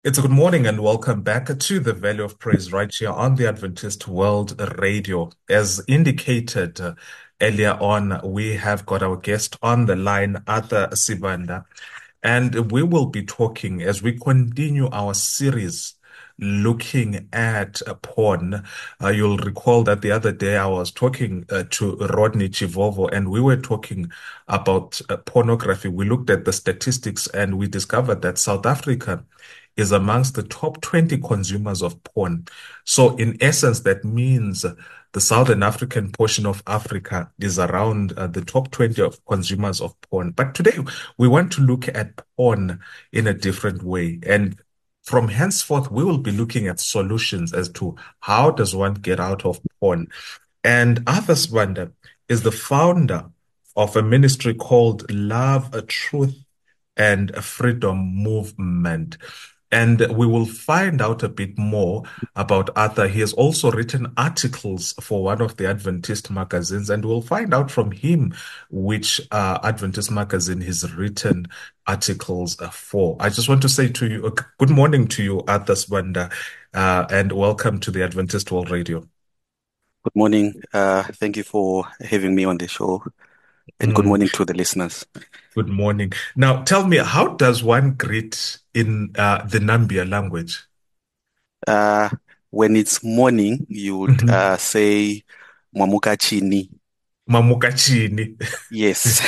It's a good morning and welcome back to the Value of Praise right here on the Adventist World Radio. As indicated earlier on, we have got our guest on the line, Arthur Sibanda, and we will be talking as we continue our series looking at porn. You'll recall that the other day I was talking to Rodney Chivovo and we were talking about pornography. We looked at the statistics and we discovered that South Africa is amongst the top 20 consumers of porn. So, in essence, that means the Southern African portion of Africa is around the top 20 of consumers of porn. But today, we want to look at porn in a different way. And from henceforth, we will be looking at solutions as to how does one get out of porn. And Arthur Swander is the founder of a ministry called Love, a Truth, and a Freedom Movement. And we will find out a bit more about Arthur. He has also written articles for one of the Adventist magazines, and we'll find out from him which Adventist magazine he's written articles for. I just want to say to you, good morning to you, Arthur Swanda, and welcome to the Adventist World Radio. Good morning. Thank you for having me on the show, and good Mm, morning to the listeners. good morning. Now, tell me, how does one greet in the Nambia language? Uh, when it's morning, you would Mhm. say Mwamuka Chini. Mamukachini. Yes.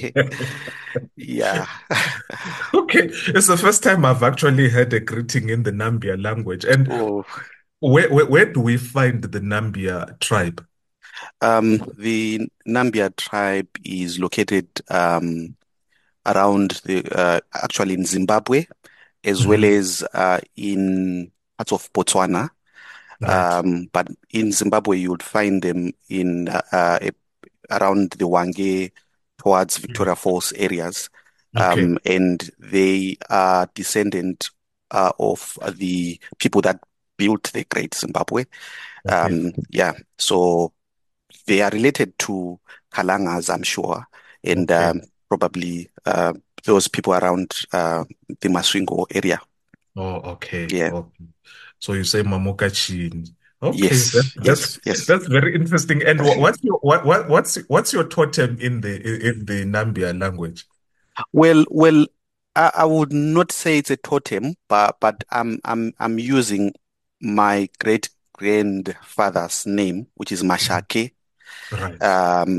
Yeah. Okay, it's the first time I've actually heard a greeting in the Nambia language. And Oh, where do we find the Nambia tribe? the Nambia tribe is located around actually in Zimbabwe, as well Mhm. as in parts of Botswana. Right. But in Zimbabwe, you would find them in around the Hwange towards Mm. Victoria Falls areas. Okay. And they are descendant of the people that built the Great Zimbabwe. Okay. Yeah, so they are related to Kalangas, I'm sure, and Okay. probably those people around the Masvingo area. Oh, okay. Yeah, Okay. So you say Mamukachini. Okay, yes, yes, yes. that's very interesting. And what's your what's your totem in the Nambia language? Well, I would not say it's a totem, but I'm using my great grandfather's name, which is Mhm. Mashake. Right.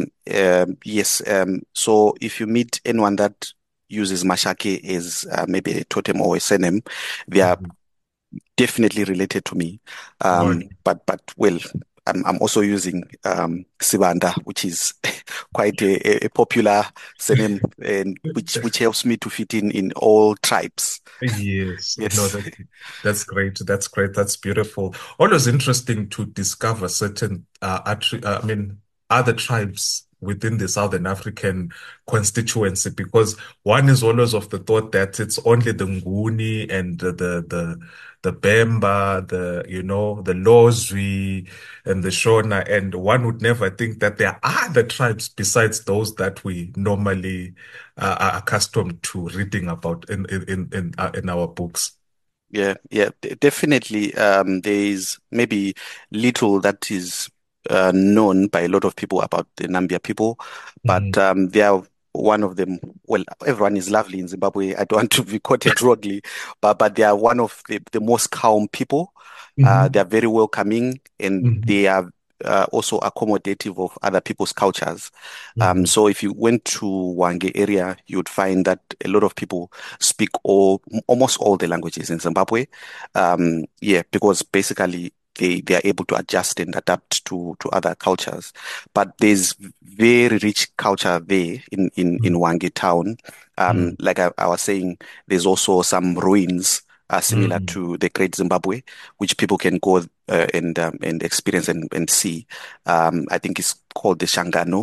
Yes. So if you meet anyone that uses Mashake as maybe a totem or a surname, they are Mhm. definitely related to me. Okay. But well, I'm also using Sibanda, which is quite a popular surname, and which helps me to fit in all tribes. Yes, no, Yes. that's great. That's great. That's beautiful. Always interesting to discover certain, I mean, other tribes within the Southern African constituency, because one is always of the thought that it's only the Nguni and the Bemba, the Lozwi and the Shona, and one would never think that there are other tribes besides those that we normally are accustomed to reading about in our books. Yeah, yeah, definitely. There is maybe little that is known by a lot of people about the Nambia people, but Mhm. they are one of them. Well, everyone is lovely in Zimbabwe. I don't want to be quoted wrongly, but they are one of the most calm people. They Mhm. are very welcoming, and Mhm. they are also accommodative of other people's cultures. Mhm. So if you went to Hwange area, you would find that a lot of people speak almost all the languages in Zimbabwe. Yeah, because basically they are able to adjust and adapt to other cultures. But there's very rich culture there in Mhm. Hwange town. Like I was saying, there's also some ruins similar Mhm. to the Great Zimbabwe, which people can go and experience and see. I think it's called the Shangano,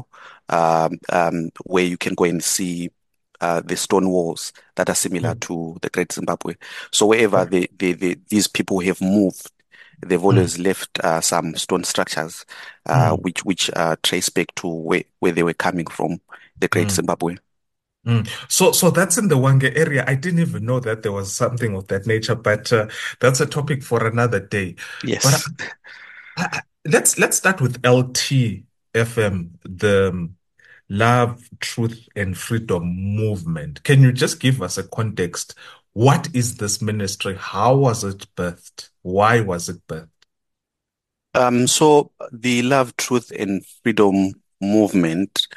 where you can go and see the stone walls that are similar Mhm. to the Great Zimbabwe. So wherever these people have moved, they've Mhm. always left some stone structures, Mhm. which trace back to where they were coming from, the Great Mhm. Zimbabwe. So that's in the Wange area. I didn't even know that there was something of that nature, but that's a topic for another day. But Yes. let's start with LTFM, the Love, Truth, and Freedom movement. Can you just give us a context? What is this ministry? How was it birthed? Why was it birthed? So the Love, Truth, and Freedom movement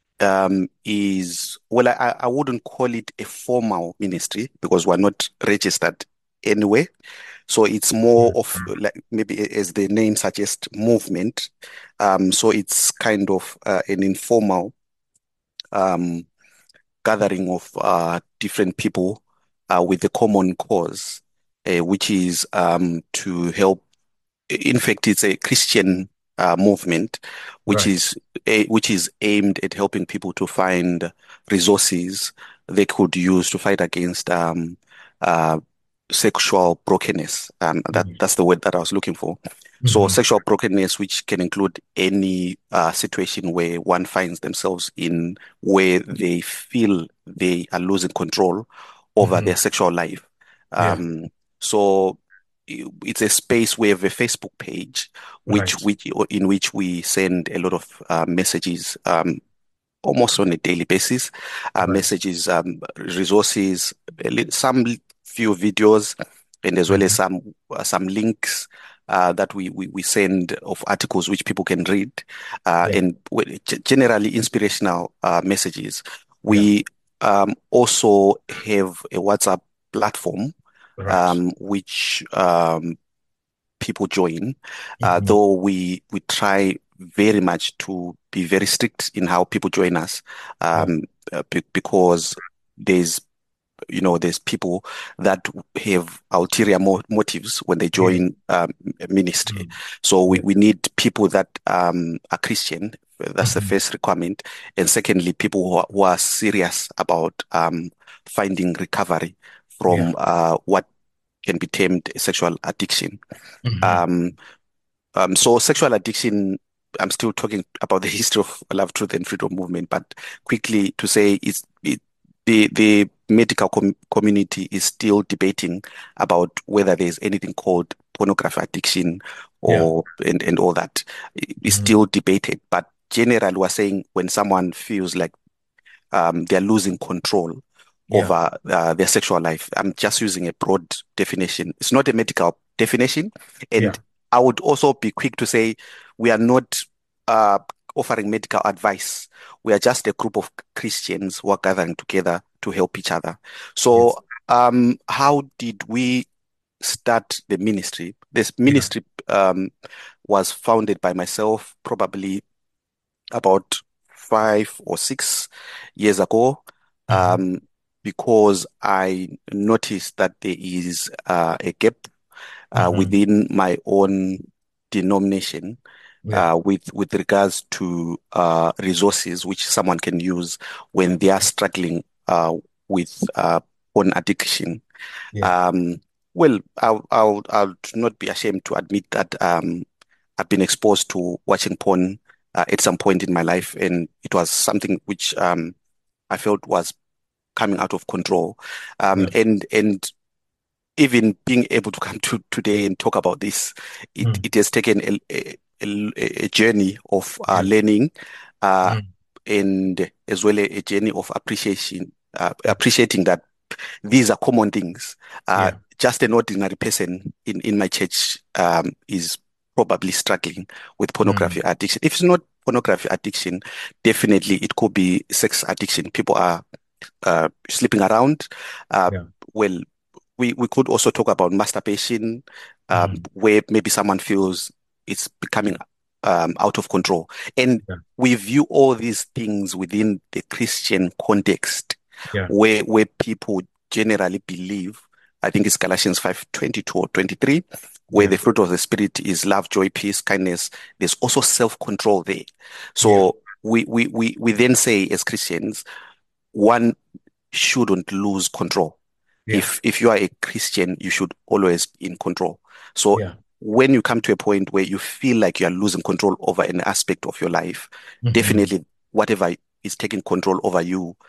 is, well, I wouldn't call it a formal ministry because we're not registered anywhere. So it's more of Mhm. like maybe as the name suggests, movement. So it's kind of an informal um, gathering of different people with a common cause, which is to help. In fact, it's a Christian movement, Right. which is aimed at helping people to find resources they could use to fight against uh, sexual brokenness. That's the word that I was looking for. So, Mm-hmm. sexual brokenness, which can include any situation where one finds themselves in where they feel they are losing control over Hmm. their sexual life. Yeah. Um, so it's a space. We have a Facebook page, Right. which in which we send a lot of messages, almost on a daily basis, Right. messages, resources, some few videos, and as well as Hmm. some links. That we send of articles which people can read, Yeah. and generally inspirational messages. Yeah. We also have a WhatsApp platform Right. which people join, Hmm. though we try very much to be very strict in how people join us, Yeah. because there's there's people that have ulterior motives when they Yeah. join ministry. Mm. So Yeah. we need people that are Christian. That's the Hmm. first requirement. And secondly, people who are serious about finding recovery Yeah. from what can be termed a sexual addiction. Hmm. Um, so sexual addiction, I'm still talking about the history of Love, Truth, and Freedom movement, but quickly to say the medical community is still debating about whether there's anything called pornography addiction Yeah. or and all that. It's Hmm. still debated, but generally we're saying when someone feels like they're losing control Yeah. over their sexual life. I'm just using a broad definition. It's not a medical definition. And Yeah. I would also be quick to say we are not uh, offering medical advice. We are just a group of Christians who are gathering together to help each other. Yes. So, how did we start the ministry? This Yeah. ministry was founded by myself probably about 5 or 6 years ago, Hmm. um, because I noticed that there is a gap Hmm. within my own denomination Yeah. with regards to resources which someone can use when they are struggling with porn addiction. Yeah. Um, well, I'll not be ashamed to admit that I've been exposed to watching porn at some point in my life, and it was something which I felt was coming out of control. Yeah. And even being able to come to today and talk about this, Mm. it has taken a journey of Yeah. learning, uh, Mm. and as well a journey of appreciating that these are common things. Yeah. Just an ordinary person in my church is probably struggling with Mm. pornography addiction. If it's not pornography addiction, definitely it could be sex addiction. People are sleeping around. Uh, Yeah. well, we could also talk about masturbation, Mm. where maybe someone feels it's becoming out of control. And Yeah. we view all these things within the Christian context Yeah. where people generally believe, I think it's Galatians 5:22 or 23, where Yeah. the fruit of the spirit is love, joy, peace, kindness. There's also self-control there. Yeah. So we then say as Christians, one shouldn't lose control. Yeah. If you are a Christian, you should always be in control. So Yeah. when you come to a point where you feel like you are losing control over an aspect of your life, Hmm. definitely whatever is taking control over you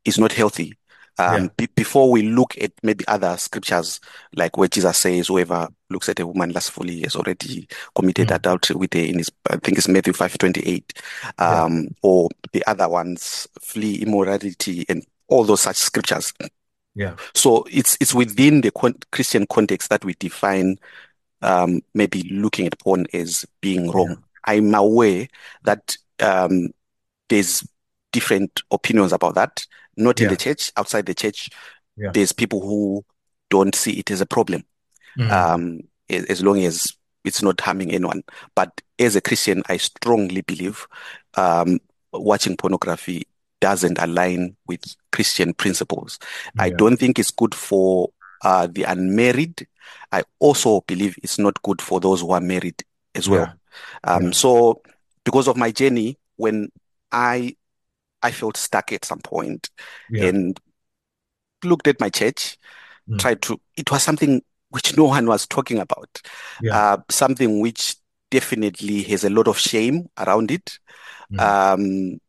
is not healthy. Yeah. Before we look at maybe other scriptures, like where Jesus says, whoever looks at a woman lustfully has already committed Mm. adultery with her in his, I think it's Matthew 5:28, Yeah. or the other ones, flee immorality and all those such scriptures. Yeah. So it's within the Christian context that we define maybe looking at porn as being Yeah. wrong. I'm aware that there's different opinions about that, not in the Yeah. church, outside the church. Yeah. There's people who don't see it as a problem, Mm. um, as long as it's not harming anyone. But as a Christian, I strongly believe um, watching pornography doesn't align with Christian principles. I Yeah. don't think it's good for the unmarried. I also believe it's not good for those who are married as well. Yeah. Yeah. So because of my journey, when I I felt stuck at some point Yeah. and looked at my church, Mm. tried to, it was something which no one was talking about, Yeah. something which definitely has a lot of shame around it. Mm. Um,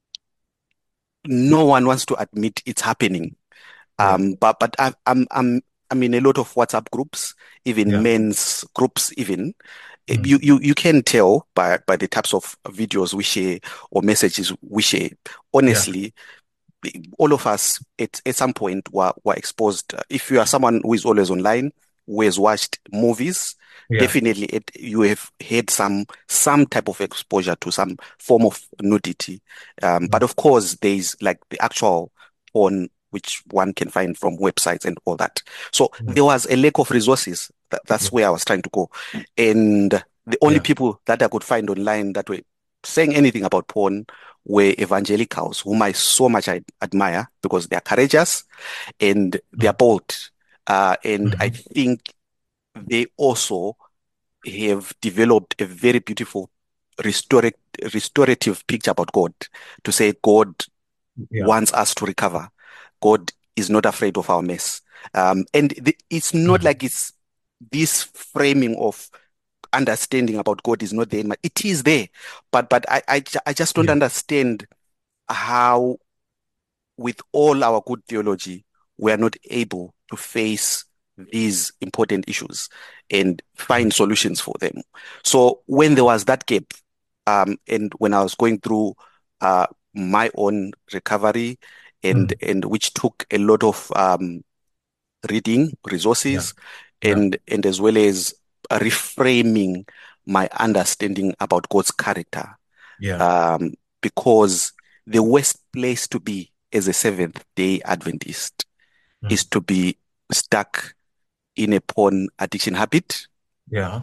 no one wants to admit it's happening. Yeah. But I'm in a lot of WhatsApp groups, even Yeah. men's groups, even. Mm. You can tell by the types of videos we share or messages we share. Yeah. Honestly, all of us at some point were exposed. If you are someone who is always online, who has watched movies, Yeah. definitely you have had some type of exposure to some form of nudity. But Mm. of course, there is like the actual porn which one can find from websites and all that. So Mm. there was a lack of resources. Yeah. That's where I was trying to go. And the only Yeah. people that I could find online that were saying anything about porn were evangelicals, whom I so much admire because they are courageous and they are Mm. bold. And I Mhm. think they also have developed a very beautiful restorative, restorative picture about God to say God Yeah. wants us to recover. God is not afraid of our mess. And it's not Mm. like it's this framing of understanding about God is not there. It is there, but I just don't Yeah. understand how, with all our good theology, we are not able to face these important issues and Mm. find solutions for them. So when there was that gap, and when I was going through my own recovery, Mm. and which took a lot of reading Yeah. resources, Yeah. and as well as reframing my understanding about God's character, Yeah. um, because the worst place to be as a Seventh Day Adventist is Mm. to be stuck in a porn addiction habit. Yeah.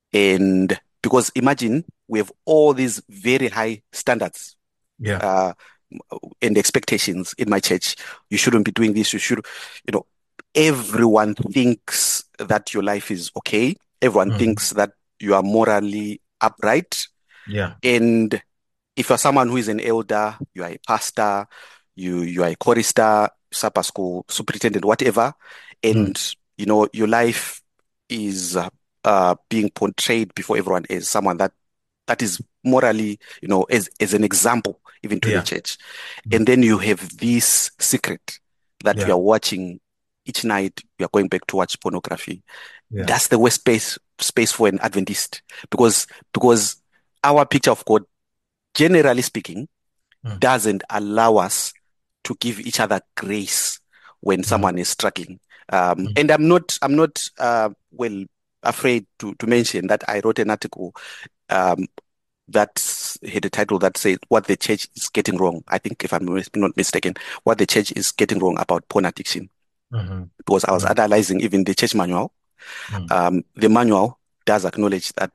And because imagine we have all these very high standards Yeah. uh, and expectations in my church. You shouldn't be doing this. You should, you know, everyone thinks that your life is okay. Everyone Mhm. thinks that you are morally upright. Yeah. And if you're someone who is an elder, you are a pastor, you are a chorister, supper school superintendent, whatever, Mm. and your life is being portrayed before everyone as someone that is morally, as an example, even to the Yeah. church. Mm. And then you have this secret that you Yeah. are watching each night. You are going back to watch pornography. Yeah. That's the worst space for an Adventist because our picture of God, generally speaking, Mm. doesn't allow us to give each other grace when Mm. someone is struggling. Mm. And I'm not well afraid to mention that I wrote an article um, that had a title that said what the church is getting wrong. I think if I'm not mistaken, what the church is getting wrong about porn addiction. Mhm. Because I was Mm. analyzing even the church manual. Mm. The manual does acknowledge that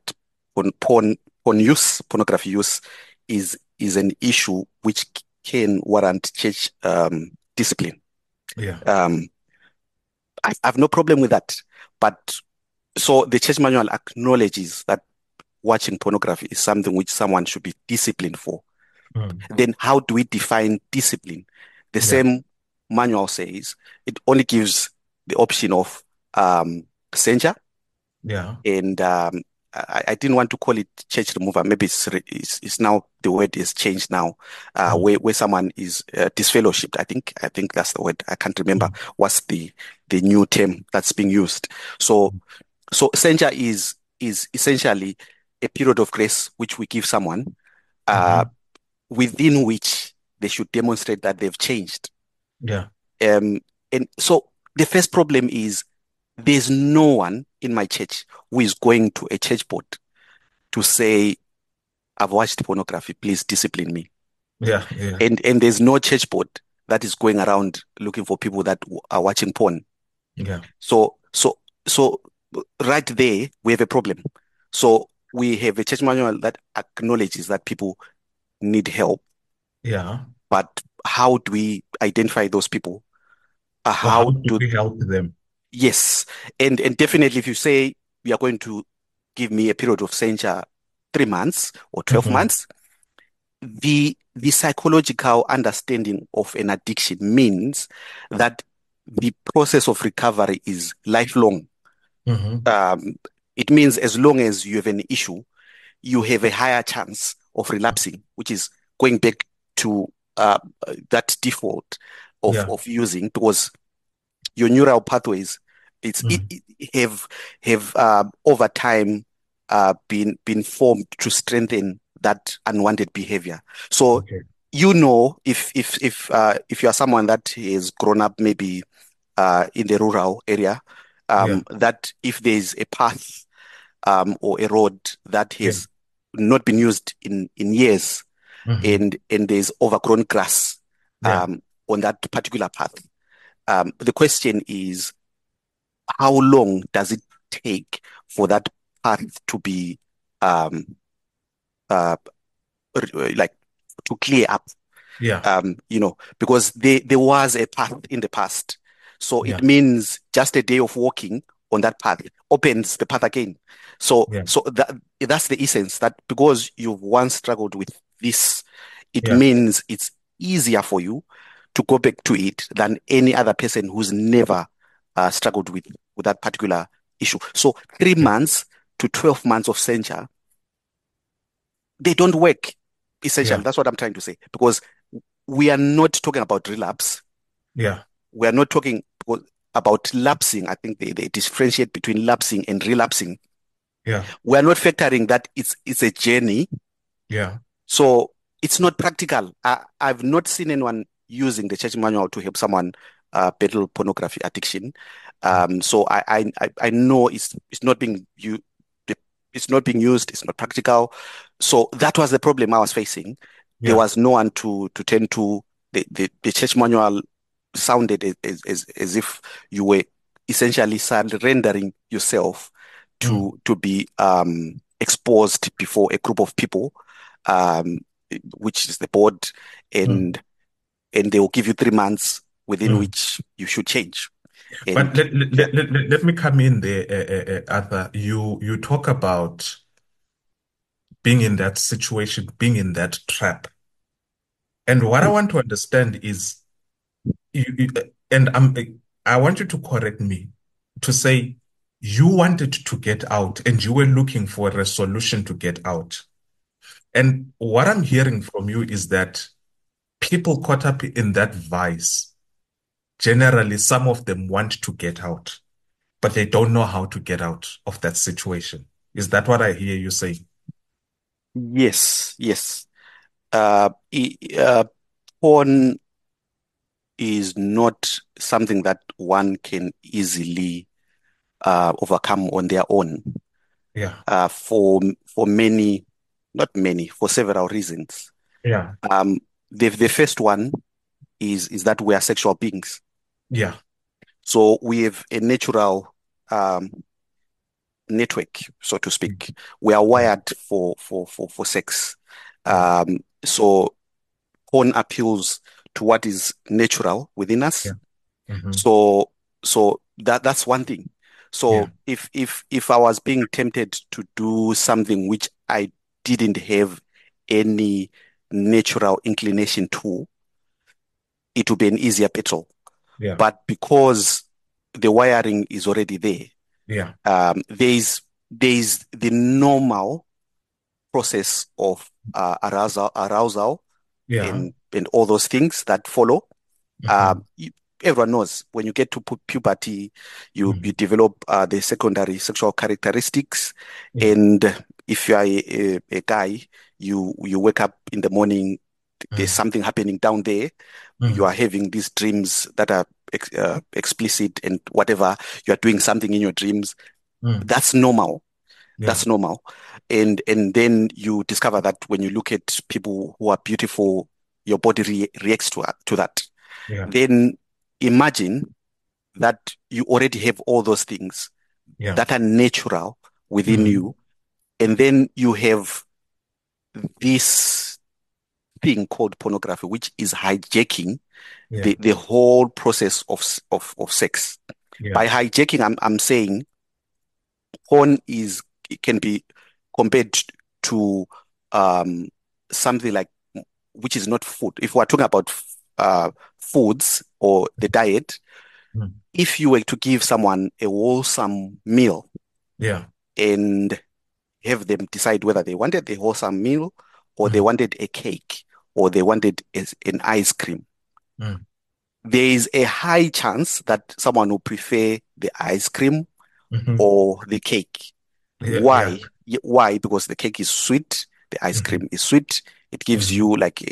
porn use, pornography use, is an issue which can warrant church discipline. Yeah. Um, I have no problem with that, but so the church manual acknowledges that watching pornography is something which someone should be disciplined for. Mm. Then how do we define discipline? The Yeah. same manual says it only gives the option of censure Yeah. and I didn't want to call it church remover. Maybe it's now the word is changed now, Mm, where someone is disfellowshipped. I think that's the word. I can't remember mm, what's the new term that's being used. So censure is essentially a period of grace which we give someone, uh, mhm. within which they should demonstrate that they've changed. Yeah, Um, and so the first problem is there's no one in my church who is going to a church board to say, I've watched pornography, please discipline me. yeah, yeah, And there's no church board that is going around looking for people that are watching porn. yeah, So so right there we have a problem. So we have a church manual that acknowledges that people need help, yeah. but how do we identify those people? Or how How do do we help them? Yes, and definitely if you say you are going to give me a period of censure 3 months or 12 Hmm. months, the psychological understanding of an addiction means that the process of recovery is lifelong. Hmm. Um, it means as long as you have an issue, you have a higher chance of relapsing, which is going back to that default Yeah. of using, because your neural pathways Mm. it have over time been formed to strengthen that unwanted behavior. So Okay. if you are someone that has grown up maybe in the rural area, Yeah. that if there is a path or a road that Yeah. has not been used in years, Hmm. and there's overgrown grass Yeah. on that particular path, the question is, how long does it take for that path to be um, uh, like to clear up? Yeah. Because there was a path in the past. So Yeah. it means just a day of walking on that path opens the path again. So Yeah. so that's the essence, that because you've once struggled with this, it Yeah. means it's easier for you to go back to it than any other person who's never struggled with that particular issue. So three Yeah. months to 12 months of censure, they don't work. Essentially, Yeah. that's what I'm trying to say. Because we are not talking about relapse. Yeah. We are not talking about lapsing. I think they differentiate between lapsing and relapsing. Yeah. We are not factoring that it's a journey. Yeah. So it's not practical. I've not seen anyone using the church manual to help someone battle pornography addiction. So I know it's not being it's not being used. It's not practical. So that was the problem I was facing. There Yeah. was no one to turn to. The church manual sounded as if you were essentially surrendering yourself Mm. to be exposed before a group of people, um, which is the board, Mm. and they will give you 3 months within Mm. which you should change. But And yeah, let me come in there, Arthur. You talk about being in that situation, being in that trap. And what I want to understand is and I want you to correct me to say you wanted to get out and you were looking for a solution to get out. And what I'm hearing from you is that people caught up in that vice, generally, some of them want to get out, but they don't know how to get out of that situation. Is that what I hear you saying? yes, yes. Uh, i- uh, Porn is not something that one can easily overcome on their own. Yeah. For many, not many, for several reasons. Yeah. Um, the first one is that we are sexual beings. Yeah. So we have a natural um, network, so to Mm. speak. We are wired for sex. Yeah. So porn appeals to what is natural within us. Yeah. Hmm. So that's one thing. Yeah. So if I was being tempted to do something which I didn't have any natural inclination to, it would be an easier battle. Yeah. But because the wiring is already there, Yeah. there is there's the normal process of arousal Yeah. and all those things that follow. Mm-hmm. You, everyone knows when you get to puberty, you Mm. develop the secondary sexual characteristics, Yeah. and if you are a guy, you wake up in the morning, there's Mm. something happening down there. You are Mm. having these dreams that are explicit and whatever. You are doing something in your dreams. Mm. That's normal. Yeah. That's normal. And then you discover that when you look at people who are beautiful, your body reacts to that. Yeah. Then imagine that you already have all those things Yeah. that are natural within Mm. you, and then you have this thing called pornography, which is hijacking Yeah. the whole process of sex. Yeah. By hijacking, I'm saying porn is it can be compared to um, something like which is not food. If we're talking about foods or the diet, Mm. if you were to give someone a wholesome meal Yeah. and have them decide whether they wanted the wholesome meal or they Mm. wanted a cake or they wanted an ice cream, Mm. there is a high chance that someone will prefer the ice cream Mm-hmm. or the cake. Yeah. Yeah. Why? Why? Because the cake is sweet, the ice Mm-hmm. cream is sweet. It gives Mm-hmm. you like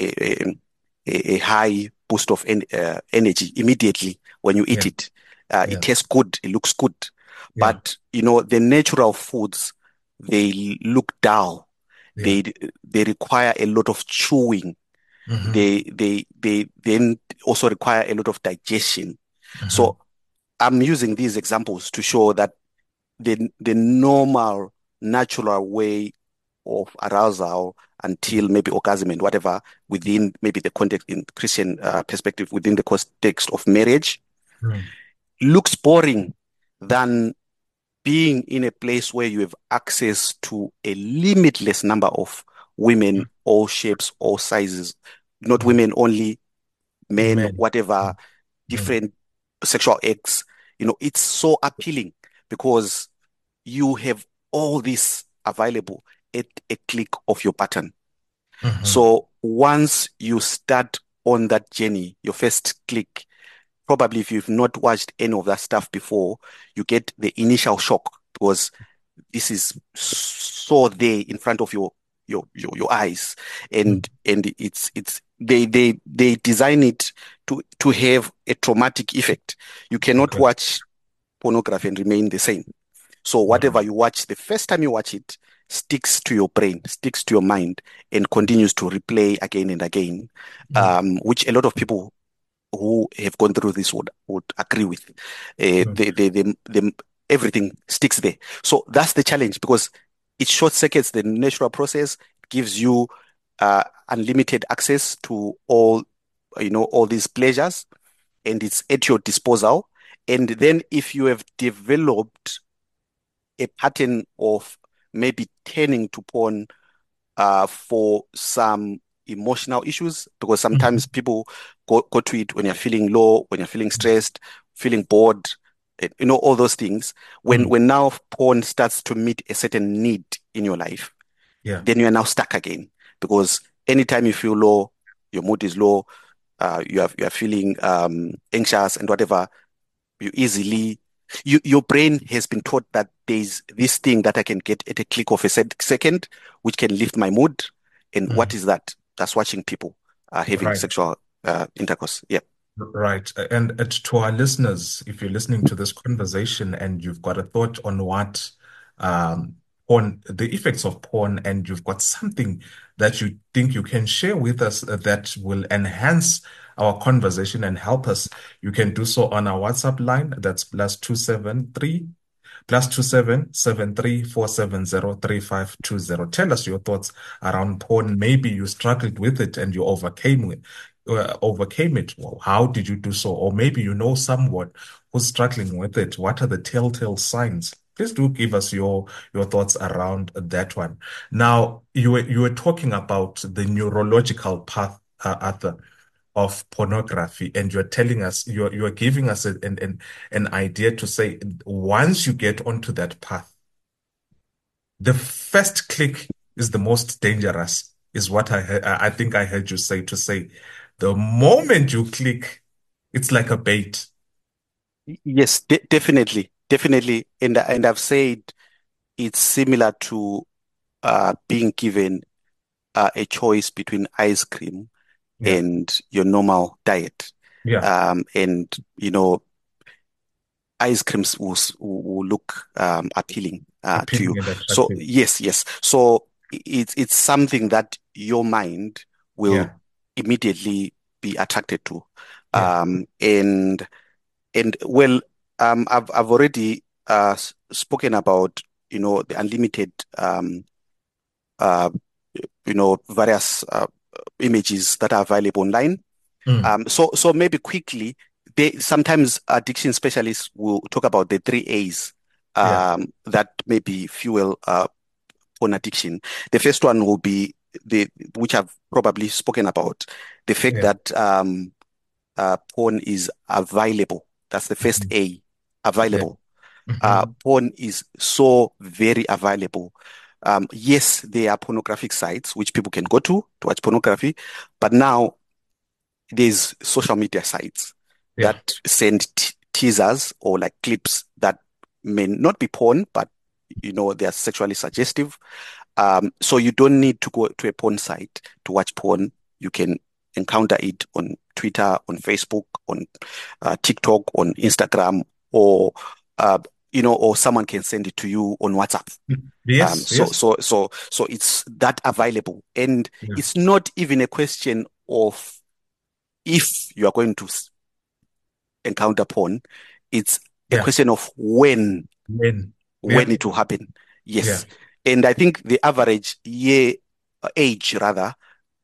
a high boost of energy immediately when you eat Yeah. it. It Yeah. tastes good, it looks good. Yeah. But the natural foods, they look dull. Yeah. They they require a lot of chewing. Mm-hmm. They then also require a lot of digestion. Mm-hmm. So I'm using these examples to show that the normal natural way of arousal until maybe orgasm and whatever within maybe the context in Christian perspective within the context of marriage Mm. looks boring than being in a place where you have access to a limitless number of women, all shapes, all sizes, not Mm. women only, men, Men. whatever, Mm. Mm. different sexual acts. It's so appealing because you have all this available at a click of your button. Mm-hmm. So once you start on that journey, your first click, probably if you've not watched any of that stuff before, you get the initial shock because this is so there in front of your eyes, Mm. and it's they design it to have a traumatic effect. You cannot Okay. watch pornography and remain the same. So All right. whatever you watch, the first time you watch it, sticks to your brain, sticks to your mind, and continues to replay again and again, Mm. which a lot of people who have gone through this would agree with. Mm. Everything sticks there. So that's the challenge because it short circuits the natural process, gives you unlimited access to all these pleasures, and it's at your disposal. And then if you have developed a pattern of maybe turning to porn for some emotional issues, because sometimes Mhm. people go to it when you're feeling low, when you're feeling stressed, feeling bored, all those things. When Mm. when now porn starts to meet a certain need in your life, Yeah. then you are now stuck again. Because anytime you feel low, your mood is low, you are feeling anxious and whatever, you easily your brain has been taught that there's this thing that I can get at a click of a second, which can lift my mood. And what Mm. is that? That's watching people having Right. sexual intercourse. Yeah. Right. And to our listeners, if you're listening to this conversation and you've got a thought on what porn, the effects of porn, and you've got something that you think you can share with us that will enhance our conversation and help us, you can do so on our WhatsApp line. That's +273 734703520. Tell us your thoughts around porn. Maybe you struggled with it and you overcame it. Well, how did you do so? Or maybe you know someone who's struggling with it. What are the telltale signs? Please do give us your thoughts around that one. Now, you were talking about the neurological path, Arthur, of pornography, and you're telling us you're giving us an idea to say once you get onto that path, The first click is the most dangerous, is what I think I heard you say to say. The moment you click, it's like a bait. Yes, definitely, definitely. And I've said it's similar to being given a choice between ice cream Yeah. and your normal diet. Yeah. And ice creams will look appealing to you. Appealing and So attractive. yes, yes. So it's something that your mind will Yeah. immediately be attracted to. Yeah. And well, I've already spoken about the unlimited uh, various images that are available online. Mm. So maybe quickly, sometimes addiction specialists will talk about the three A's Yeah. that maybe fuel porn addiction. The first one will be the which I've probably spoken about, the fact Yeah. that porn is available. That's the first Mhm. A, Yeah. available. Hmm. Porn is so very available. Yes, there are pornographic sites which people can go to watch pornography, but now there's social media sites Yeah. that send teasers or like clips that may not be porn, but they are sexually suggestive. So you don't need to go to a porn site to watch porn. You can encounter it on Twitter, on Facebook, on TikTok, on Instagram, or or someone can send it to you on WhatsApp. Yes. Yes. So it's that available, and Yeah. it's not even a question of if you are going to encounter porn, it's a Yeah. question of When. when Yeah. it will happen. Yeah. Yes. And I think the average age rather,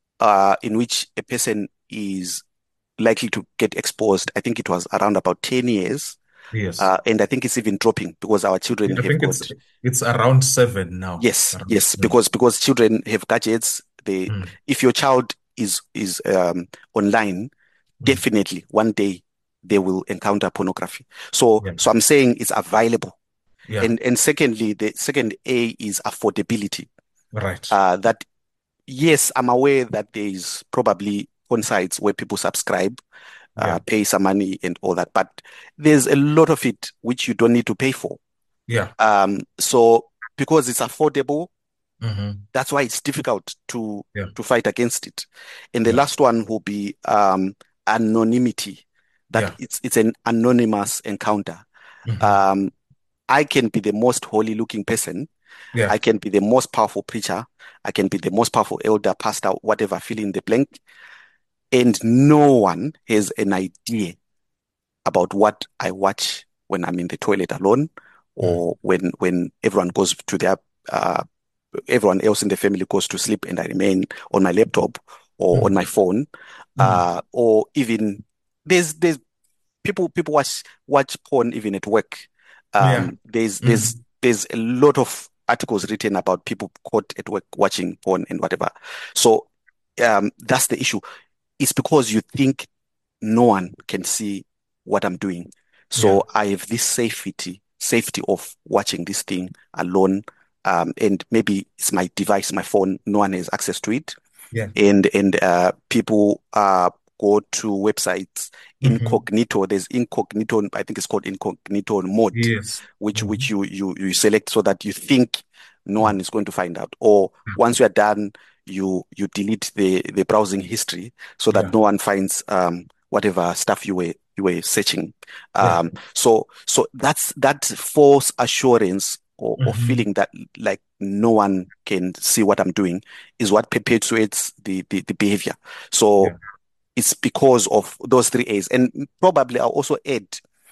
in which a person is likely to get exposed, I think it was around about 10 years. Yes. And I think it's even dropping because our children Yeah, I have think got, it's around 7 now. yes, Around yes, 7. because children have gadgets. Mm. If your child is online, Mm. definitely one day they will encounter pornography. So Yeah. so I'm saying it's available. Yeah. And secondly, the second A is affordability. Right. That yes, I'm aware that there is probably porn sites where people subscribe, Yeah. pay some money and all that, but there's a lot of it which you don't need to pay for. Yeah. So because it's affordable, Hmm. that's why it's difficult Yeah. to fight against it. And the Yeah. last one will be anonymity, that Yeah. it's an anonymous encounter. Hmm. Um, I can be the most holy looking person. I Yeah. can be the most powerful preacher. I can be the most powerful elder, pastor, whatever, fill in the blank. And no one has an idea about what I watch when I'm in the toilet alone, Mm. or when everyone goes to their uh, everyone else in the family goes to sleep and I remain on my laptop or on Mm. my phone, Mm. or even there's people watch porn even at work. Yeah. There's there's Mm. there's a lot of articles written about people caught at work watching porn and whatever. So that's the issue. It's because you think no one can see what I'm doing. Yeah. So I have this safety of watching this thing alone. And maybe it's my device, my phone, no one has access to it. Yeah. And people go to websites Hmm. incognito. There's incognito, I think it's called incognito mode, Yes. which Hmm. you select so that you think no one Mm. is going to find out. Or once you are done, you delete the browsing history so that Yeah. no one finds whatever stuff you were searching. Yeah. So that's that false assurance or Hmm. feeling that like no one can see what I'm doing is what perpetuates the behavior. Yeah. So it's because of those three A's. And probably I'll also add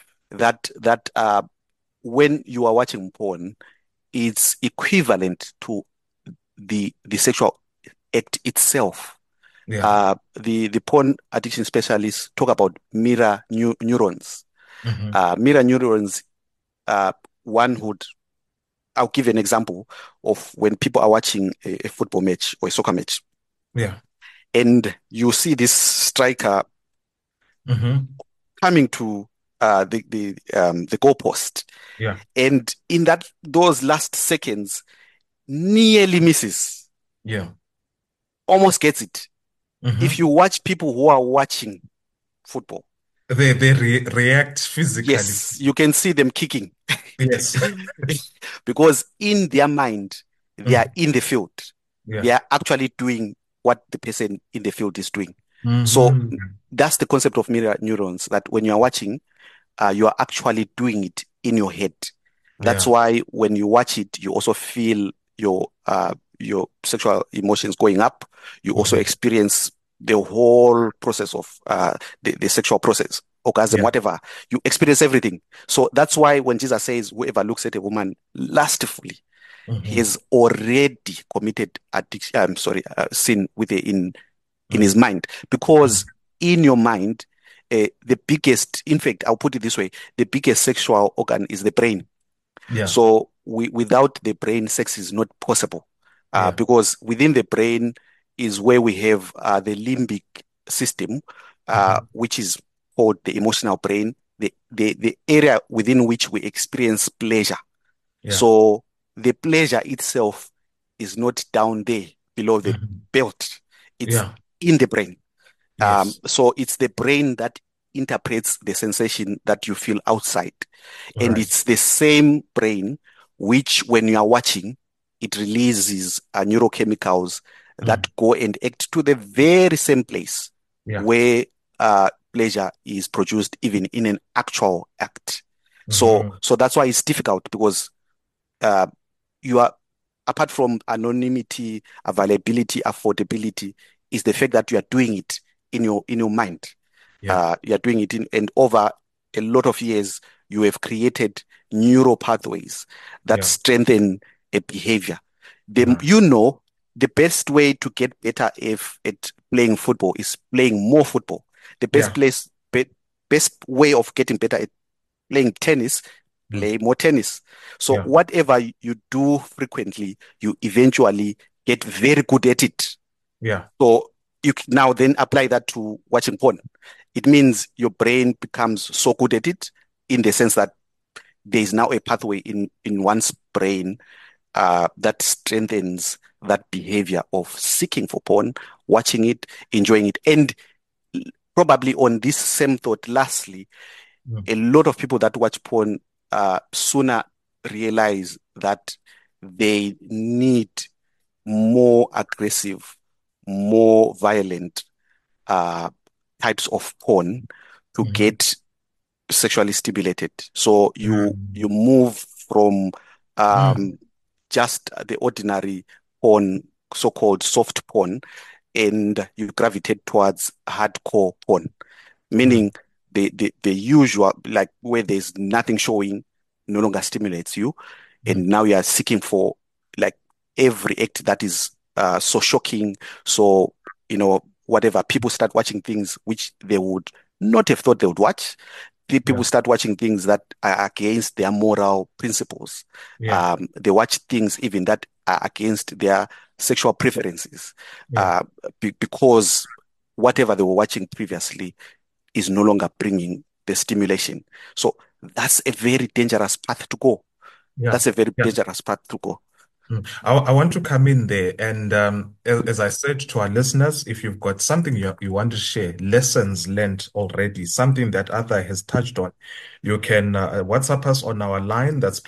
that when you are watching porn, it's equivalent to the sexual act itself. Yeah. The porn addiction specialists talk about neurons. Hmm. Mirror neurons, uh, one would I'll give you an example of when people are watching a football match or a soccer match, Yeah. and you see this striker Hmm. coming to the goalpost, Yeah. and in those last seconds, nearly misses, Yeah. almost gets it. If Hmm. you watch people who are watching football, They react physically. yes, you can see them kicking Yes. because in their mind, they are Mm. in the field. Yeah. They are actually doing what the person in the field is doing. So Hmm. that's the concept of mirror neurons, that when you are watching, you are actually doing it in your head. That's Yeah. why when you watch it, you also feel your sexual emotions going up. You also Hmm. experience the whole process of the sexual process, orgasm, Yeah. whatever. You experience everything. So that's why when Jesus says, "Whoever looks at a woman lustfully, he Hmm. has already committed addiction." I'm sorry, sin in his Mm. mind, because Mm. in your mind, the biggest, in fact, I'll put it this way, the biggest sexual organ is the brain. Yeah. So without the brain, sex is not possible, Yeah. because within the brain is where we have the limbic system, Hmm. which is called the emotional brain, the area within which we experience pleasure. Yeah. So the pleasure itself is not down there below the Hmm. belt. It's Yeah. in the brain. Yes. So it's the brain that interprets the sensation that you feel outside. All And right. it's the same brain which, when you are watching, it releases neurochemicals that Mm. go and act to the very same place Yeah. where pleasure is produced, even in an actual act. So, Hmm. so that's why it's difficult, because uh, you are, apart from anonymity, availability, affordability, is the fact that you are doing it in your mind. Yeah. You are doing it and over a lot of years, you have created neural pathways that Yeah. strengthen a behavior. Right. You know, the best way to get better if at playing football is playing more football. The Yeah. best way of getting better at playing tennis, Mm. play more tennis. So Yeah. whatever you do frequently, you eventually get very good at it. Yeah. So now then apply that to watching porn. It means your brain becomes so good at it, in the sense that there is now a pathway in one's brain that strengthens that behavior of seeking for porn, watching it, enjoying it. And probably on this same thought, lastly, Mm. a lot of people that watch porn sooner realize that they need more aggressive, more violent uh, types of porn to Mhm. get sexually stimulated. So you Mm. move from Mm. um, just the ordinary porn, so-called soft porn, and you gravitate towards hardcore porn, Mm. meaning the usual, like where there's nothing showing, no longer stimulates you, Mm. and now you are seeking for like every act that is so shocking. So whatever, people start watching things which they would not have thought they would watch. People Yeah. start watching things that are against their moral principles. Yeah. They watch things even that are against their sexual preferences, Yeah. uh, because whatever they were watching previously is no longer bringing the stimulation. So that's a very dangerous path to go. Yeah. That's a very Yeah. dangerous path to go. Mm. I want to come in there. And as I said to our listeners, if you've got something you want to share, lessons learned already, something that Arthur has touched on, you can WhatsApp us on our line. That's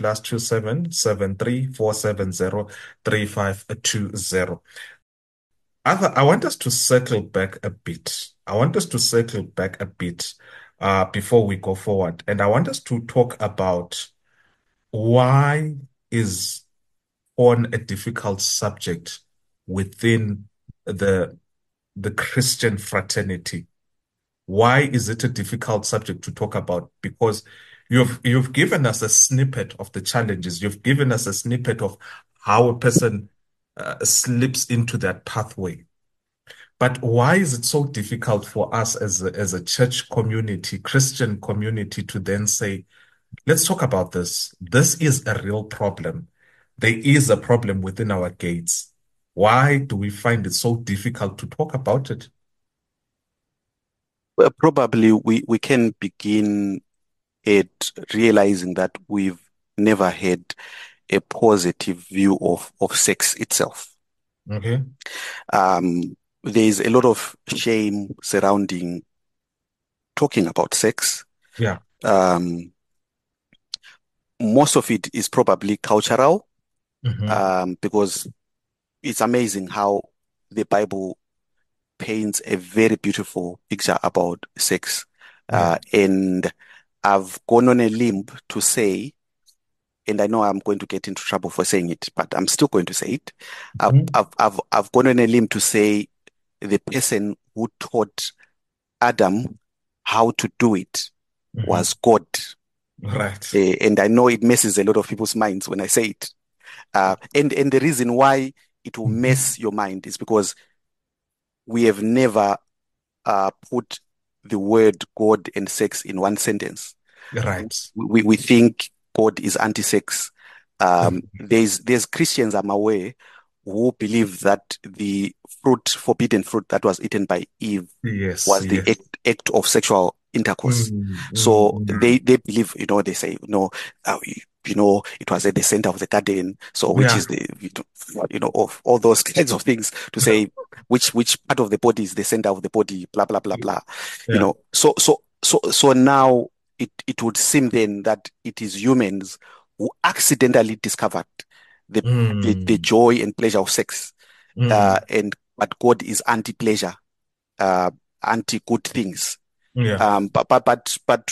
+277 73 470 3520. Arthur, I want us to circle back a bit. I want us to circle back a bit before we go forward. And I want us to talk about why is on a difficult subject within the the Christian fraternity. Why is it a difficult subject to talk about? Because you've given us a snippet of the challenges. You've given us a snippet of how a person slips into that pathway. But why is it so difficult for us as a church community, Christian community, to then say, let's talk about this. This is a real problem. There is a problem within our gates. Why do we find it so difficult to talk about it? Well, probably we can begin at realizing that we've never had a positive view of sex itself. Okay. There's a lot of shame surrounding talking about sex. Yeah. Um, Most of it is probably cultural, Hmm. because it's amazing how the Bible paints a very beautiful picture about sex. Yeah. And I've gone on a limb to say, and I know I'm going to get into trouble for saying it, but I'm still going to say it. Mhm. I've gone on a limb to say the person who taught Adam how to do it Hmm. was God. Right. And I know it messes a lot of people's minds when I say it. And the reason why it will Mhm. mess your mind is because we have never put the word God and sex in one sentence. Right. We think God is anti-sex. There's Christians I'm aware who believe that the forbidden fruit that was eaten by Eve Yes. was the Yes. act of sexual intercourse. Mm, mm, So mm. they believe, they say, no, it was at the center of the garden. So which Yeah. is of all those kinds of things to say which part of the body is the center of the body, blah, blah, blah, blah. Yeah. So now it would seem then that it is humans who accidentally discovered the the Mm, joy and pleasure of sex. mm. And but God is anti-pleasure, uh, anti-good things. Yeah. But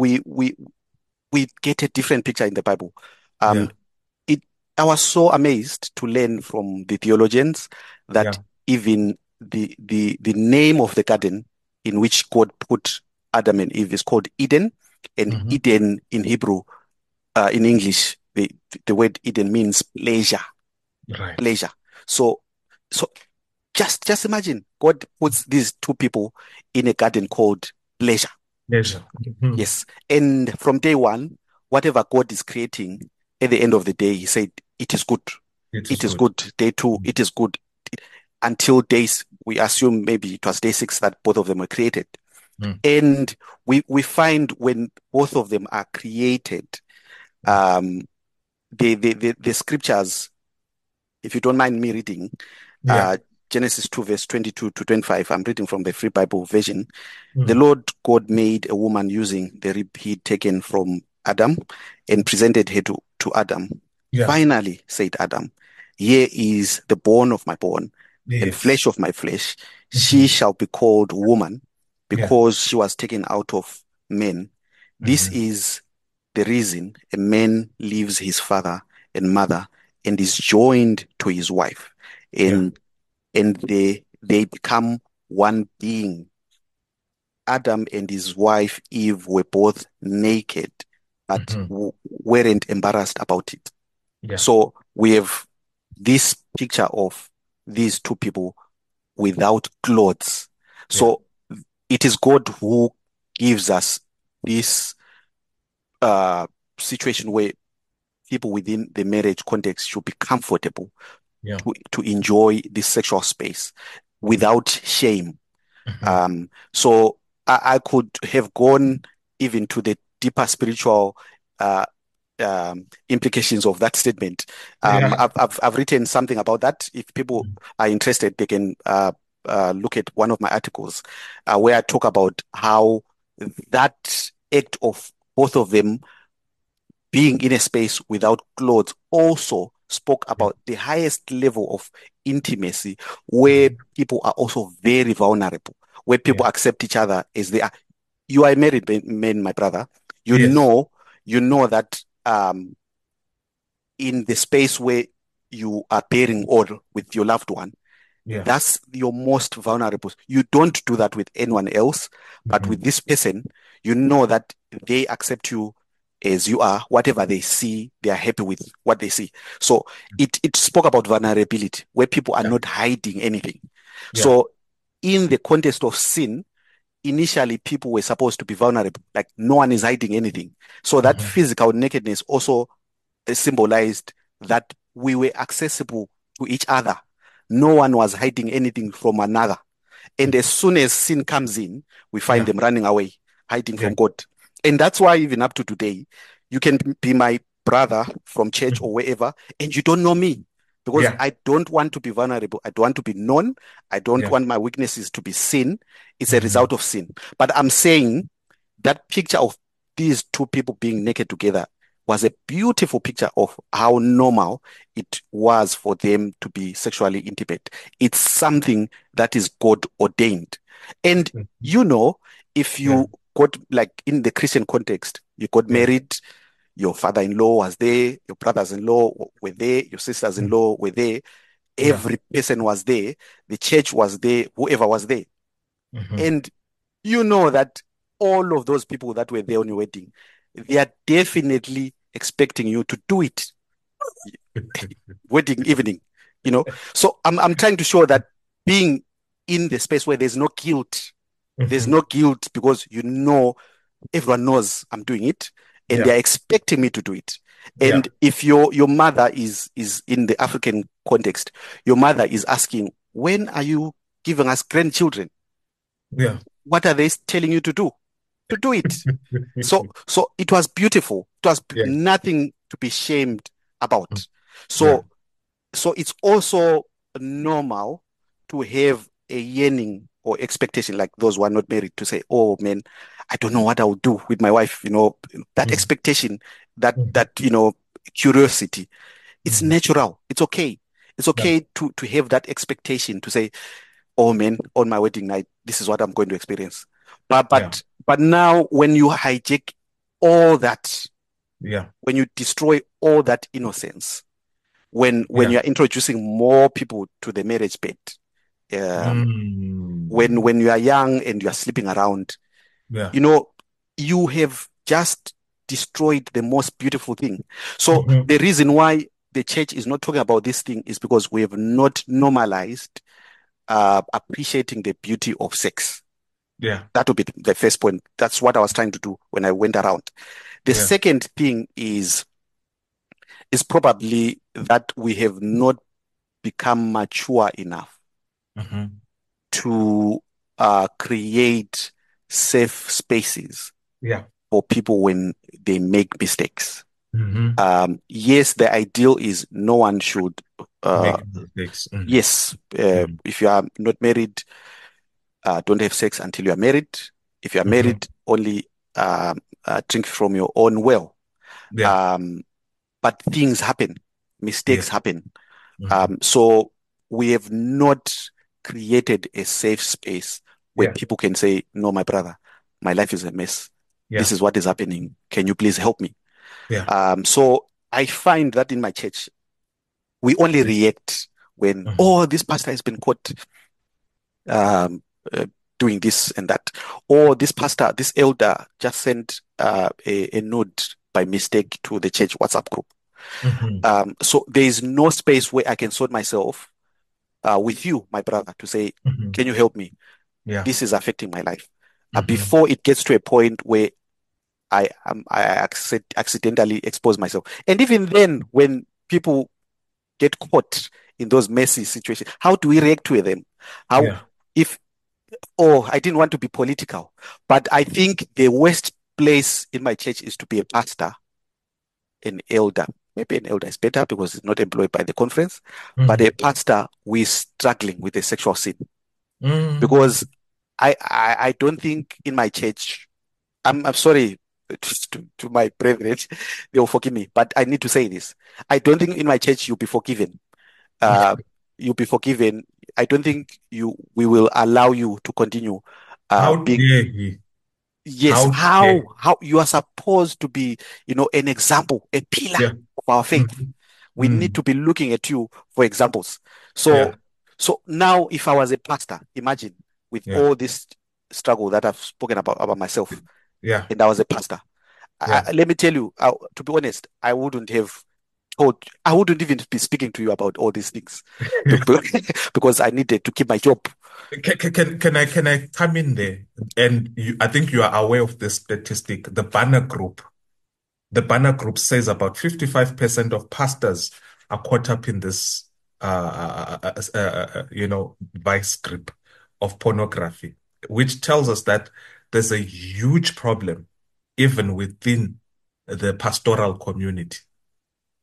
we get a different picture in the Bible. Um, Yeah. it I was so amazed to learn from the theologians that Yeah. even the name of the garden in which God put Adam and Eve is called Eden, and Hmm. Eden in Hebrew, in English, the word Eden means pleasure, Right. pleasure. So so just imagine God puts these two people in a garden called pleasure. Pleasure. Mhm. Yes. And from day one, whatever God is creating, at the end of the day, he said, it is good. It is It is good. good. Day two, it is good. Until days, we assume maybe it was day six that both of them were created. Mm. And we find when both of them are created, um, the scriptures, if you don't mind me reading, Yeah. uh, Genesis 2, verse 22 to 25, I'm reading from the Free Bible version. The Mm. Lord God made a woman using the rib he'd taken from Adam and presented her to Adam. Yeah. Finally, said Adam, here is the bone of my bone and Yes. flesh of my flesh. She Hmm. shall be called woman Yeah. because she was taken out of men. This Hmm. is the reason a man leaves his father and mother and is joined to his wife, Yeah. and they become one being. Adam and his wife Eve were both naked, but Hmm. weren't embarrassed about it. Yeah. So we have this picture of these two people without clothes. Yeah. So it is God who gives us this uh, situation where people within the marriage context should be comfortable Yeah. to enjoy this sexual space without shame. Hmm. So I could have gone even to the deeper spiritual uh, implications of that statement. Yeah. I've written something about that. If people are interested, they can look at one of my articles where I talk about how that act of both of them being in a space without clothes also spoke Yeah. about the highest level of intimacy where Mhm. people are also very vulnerable, where Yeah. people accept each other as they are. You are a married man, my brother. You Yes. know, you know that in the space where you are bearing all with your loved one, Yeah. that's your most vulnerable. You don't do that with anyone else, but with Hmm. this person, you know that they accept you as you are. Whatever they see, they are happy with what they see. So it spoke about vulnerability, where people are Yeah. not hiding anything. Yeah. So in the context of sin, initially people were supposed to be vulnerable, like no one is hiding anything. So that Hmm. physical nakedness also symbolized that we were accessible to each other. No one was hiding anything from another. And as soon as sin comes in, we find Yeah. them running away, hiding Yeah. from God. And that's why even up to today, you can be my brother from church Mhm. or wherever, and you don't know me because Yeah. I don't want to be vulnerable. I don't want to be known. I don't Yeah. want my weaknesses to be seen. It's a Hmm. result of sin. But I'm saying that picture of these two people being naked together was a beautiful picture of how normal it was for them to be sexually intimate. It's something that is God ordained. And Hmm. you know, if Yeah. you got like in the Christian context, you got Yeah. married, your father-in-law was there, your brothers-in-law were there, your Mm. sisters-in-law were there, Yeah. every person was there, the church was there, whoever was there. Hmm. And you know that all of those people that were there on your wedding, they are definitely expecting you to do it wedding evening, you know. So I'm trying to show that being in the space where there's Hmm. no guilt because you know everyone knows I'm doing it and Yeah. they're expecting me to do it. Yeah. And if your mother is in the African context, your mother is asking, when are you giving us grandchildren? Yeah. What are they telling you to do? To do it. So it was beautiful. It was Yeah. nothing to be shamed Mm. about. Yeah. So it's also normal to have a yearning or expectation, like those who are not married, to say, "Oh man, I don't know what I will do with my wife." You know, that Mm. expectation, that Mhm. that curiosity. It's Mhm. natural. It's okay. It's Yeah. okay to have that expectation to say, "Oh man, on my wedding night, this is what I'm going to experience." But Yeah. but but now, when you hijack all that, Yeah. when you destroy all that innocence, when Yeah. you are introducing more people to the marriage bed, um, Mm. when you are young and you are sleeping around, Yeah. you know, you have just destroyed the most beautiful thing. So Hmm. the reason why the church is not talking about this thing is because we have not normalized appreciating the beauty of sex. Yeah. That would be the first point. That's what I was trying to do when I went around. The Yeah. second thing is probably that we have not become mature enough Hmm. to create safe spaces Yeah. for people when they make mistakes. Hmm. Yes, the ideal is no one should. Uh, Make mistakes. Mm. yes, Mm. if you are not married, don't have sex until you are married. If you are Hmm. married, only drink from your own well. Yeah. Um, but things happen, Yeah. mistakes happen. Hmm. So we have not created a safe space where Yeah. people can say, "No, my brother, my life is a mess. This Yeah. is what is happening. Can you please help me?" Yeah. So I find that in my church, we only react when, Hmm. "Oh, this pastor has been caught um, uh, doing this and that," or "This pastor, this elder just sent a note by mistake to the church WhatsApp group." Hmm. So there is no space where I can sort myself with you, my brother, to say, Hmm. "Can you help me? Yeah. This is affecting my life." Hmm. Before it gets to a point where I accidentally expose myself. And even then, when people get caught in those messy situations, how do we react to them? How, Yeah. if, oh, I didn't want to be political, but I think the worst place in my church is to be a pastor, an elder. Maybe an elder is better because it's not employed by the conference, but a Hmm. pastor who is struggling with a sexual sin. Mm. Because I don't think in my church, I'm sorry to my brethren, they will forgive me, but I need to say this. I don't think in my church you'll be forgiven. Uh, you'll be forgiven. I don't think we will allow you to continue How being. dare he? Yes, How how dare? how you are supposed to be, an example, a pillar Yeah. of our faith. Mhm. We need Mm. to be looking at you for examples. Yeah. So now, if I was a pastor, imagine, with Yeah. all this struggle that I've spoken about myself, Yeah. and I was a pastor. Yeah. Let me tell you, to be honest, I wouldn't even be speaking to you about all these things because I needed to keep my job. Can I come in there? And I think you are aware of this statistic. The Banner Group says about 55% of pastors are caught up in this, vice grip of pornography, which tells us that there's a huge problem even within the pastoral community.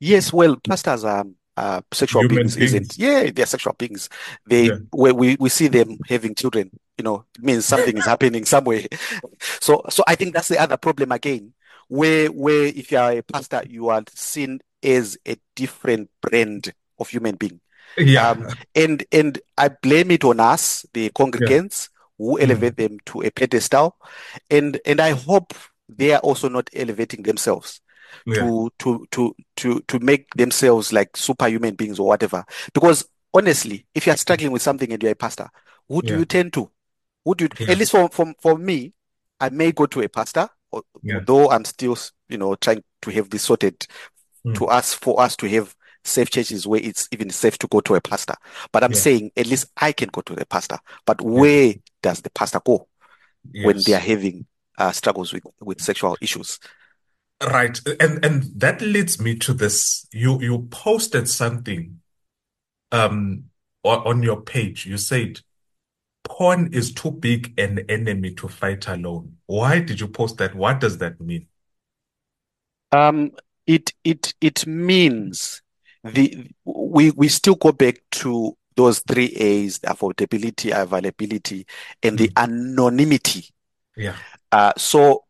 Yes, well, pastors are sexual Human beings, isn't? beings. Yeah, they're sexual beings. They Yeah. where we see them having children, it means something is happening somewhere. So I think that's the other problem again, where if you are a pastor, you are seen as a different brand of human being. Yeah. Um, and I blame it on us, the Yeah. congregants, who Mm. elevate them to a pedestal, and I hope they are also not elevating themselves Yeah. to make themselves like superhuman beings or whatever. Because honestly, if you're struggling with something and you're a pastor, who do Yeah. you tend to? Who do you, Yeah. at least for me, I may go to a pastor, Yeah. although I'm still, trying to have this sorted Mm. for us to have safe churches where it's even safe to go to a pastor. But I'm Yeah. saying at least I can go to the pastor. But Yeah. where does the pastor go when they are Yes. having struggles with sexual issues? Right. And that leads me to this. You posted something um on your page. You said porn is too big an enemy to fight alone. Why did you post that? What does that mean? Um, it means we still go back to those three A's: the affordability, availability, and the Mm. anonymity. Yeah. So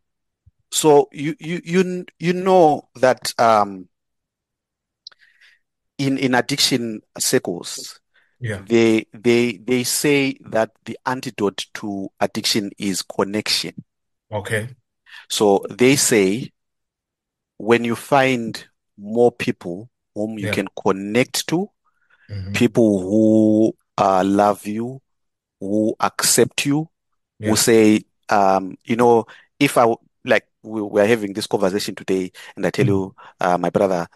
you know that in addiction circles, Yeah. they say that the antidote to addiction is connection. Okay. So they say when you find more people whom you Yeah. can connect to, Hmm. people who love you, who accept you, who Yeah. say, if like we're having this conversation today, and I tell Mm. you, my brother,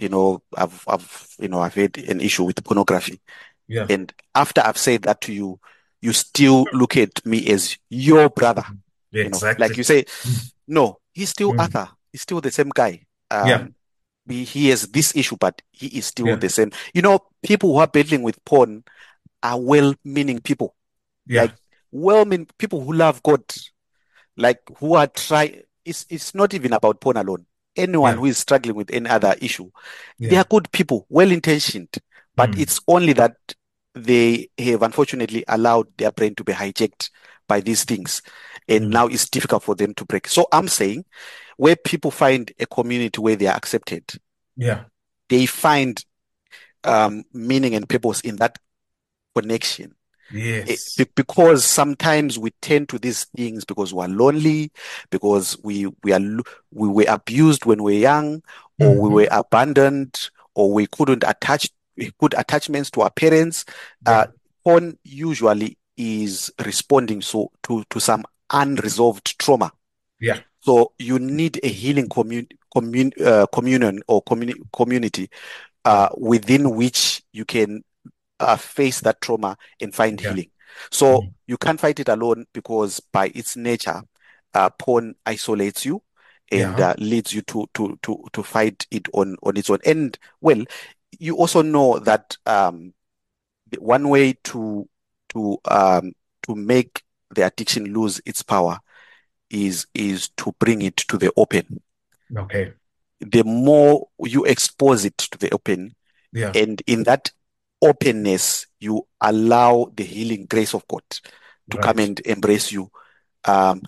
I've had an issue with pornography, Yeah. and after I've said that to you, you still look at me as your brother, Mhm. like Exactly. you say, Mm. no, he's still Mm. Arthur, he's still the same guy. Yeah. He has this issue, but he is still Yeah. the same. People who are battling with porn are well-meaning people, Yeah. like well-meaning people who love God, like who are trying. It's not even about porn alone. Anyone Yeah. who is struggling with any other issue, they Yeah. are good people, well-intentioned, but Mm. it's only that they have unfortunately allowed their brain to be hijacked by these things, and Mm. now it's difficult for them to break. So I'm saying, where people find a community where they are accepted, Yeah. they find meaning and purpose in that connection. Yes. Because sometimes we tend to these things because we are lonely, because we were abused when we were young, or we were Hmm. abandoned, or we couldn't attach good attachments to our parents. Uh, Yeah. Porn usually is responding to some unresolved trauma. Yeah. So you need a healing communion or community Yeah. within which you can face that trauma and find Yeah. healing. So Mm. you can't fight it alone because by its nature, porn isolates you and Yeah. leads you to fight it on its own. And well, you also know that the one way to um, to make the addiction lose its power is to bring it to the open. Okay. The more you expose it to the open, Yeah. and in that openness, you allow the healing grace of God to come Right. and embrace you. Um,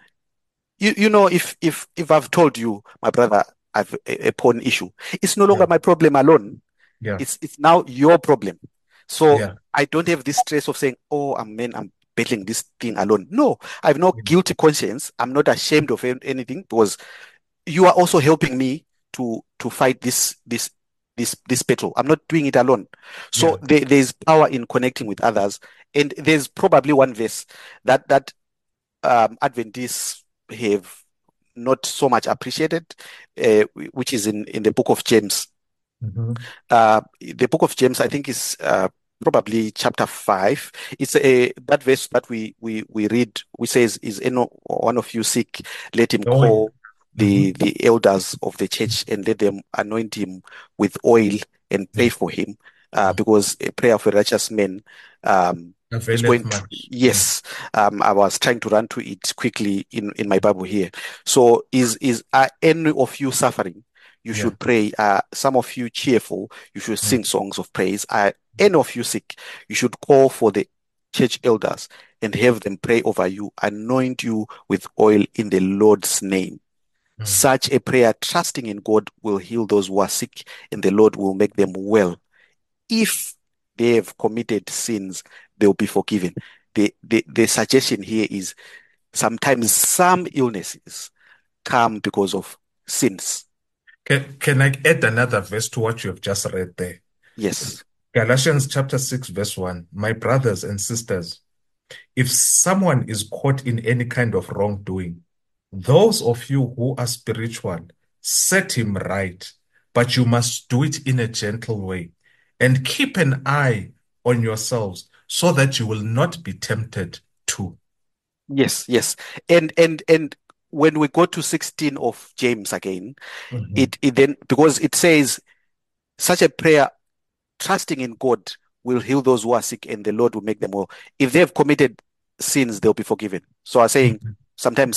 if I've told you, my brother, I've a porn issue, it's no longer Yeah. my problem alone. Yeah. It's now your problem. So Yeah. I don't have this stress of saying, "Oh, I'm battling this thing alone." No, I have no Yeah. guilty conscience. I'm not ashamed of anything because you are also helping me to fight this battle. I'm not doing it alone. So Yeah. there's power in connecting with others, and there's probably one verse that Adventists have not so much appreciated, which is in the book of James. Hmm. The book of James, I think, is probably chapter 5. It's that verse that we read, which says, "Is any one of you sick? Let him Oh, yeah. call Hmm. the elders of the church and let them anoint him with oil and pray Yeah. for him, Mm. because a prayer of a righteous man is Availeth going to." much. Mm. Yes, I was trying to run to it quickly in my Bible here. So, is any of you suffering? you Yeah. should pray. Some of you cheerful, you should Mm, sing songs of praise. Any of you sick, you should call for the church elders and have them pray over you, anoint you with oil in the Lord's name. mm. Such a prayer, trusting in God, will heal those who are sick, and the Lord will make them well. If they have committed sins, they'll be forgiven. The suggestion here is sometimes some illnesses come because of sins. Can I add another verse to what you have just read there? Yes. Galatians chapter 6, verse 1. My brothers and sisters, if someone is caught in any kind of wrongdoing, those of you who are spiritual, set him right, but you must do it in a gentle way and keep an eye on yourselves so that you will not be tempted too. Yes, yes. And when we go to 16 of James again, Mhm. it then because it says such a prayer trusting in God will heal those who are sick and the Lord will make them well. If they have committed sins, they'll be forgiven. So I'm saying Mhm. sometimes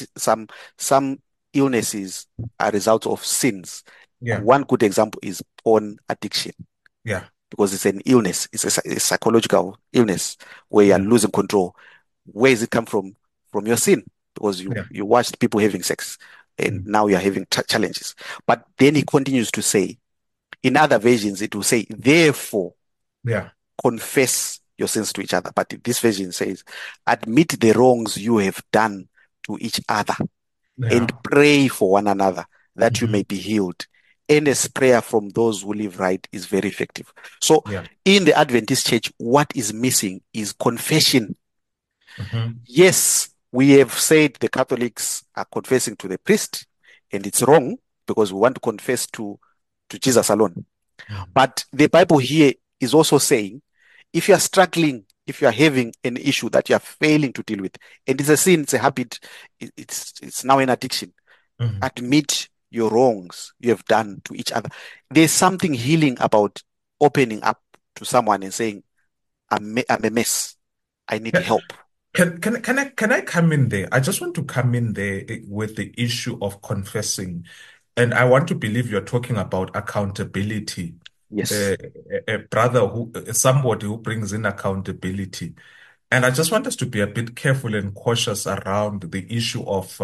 some illnesses are a result of sins. Yeah, One good example is porn addiction yeah, because it's an illness. It's a psychological illness where you're yeah, losing control. Where does it come from? From your sin, because yeah. you watched people having sex and Mm. now you're having challenges. But then he continues to say, in other versions, it will say, therefore, Yeah, confess your sins to each other. But this version says, admit the wrongs you have done to each other and yeah. pray for one another that you may Mhm. be healed. Earnest prayer from those who live right is very effective. So, Yeah. in the Adventist church, what is missing is confession. Mhm. Yes, we have said the Catholics are confessing to the priest, and it's wrong because we want to confess to Jesus alone. Mm. But the Bible here is also saying if you are struggling, if you are having an issue that you are failing to deal with, and it's a sin, it's a habit, it's now an addiction, Mhm. admit your wrongs you have done to each other. There's something healing about opening up to someone and saying, I'm a mess. I need Can, help. can I come in there? I just want to come in there with the issue of confessing, and I want to believe you're talking about accountability. Yes. A brother who, somebody who brings in accountability, and I just want us to be a bit careful and cautious around the issue of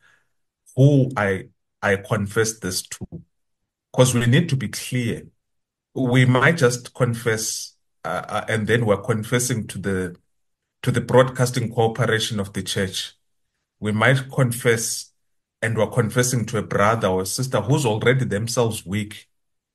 who I confess this to, because we need to be clear. We might just confess, and then we're confessing to the broadcasting cooperation of the church. We might confess and we're confessing to a brother or a sister who's already themselves weak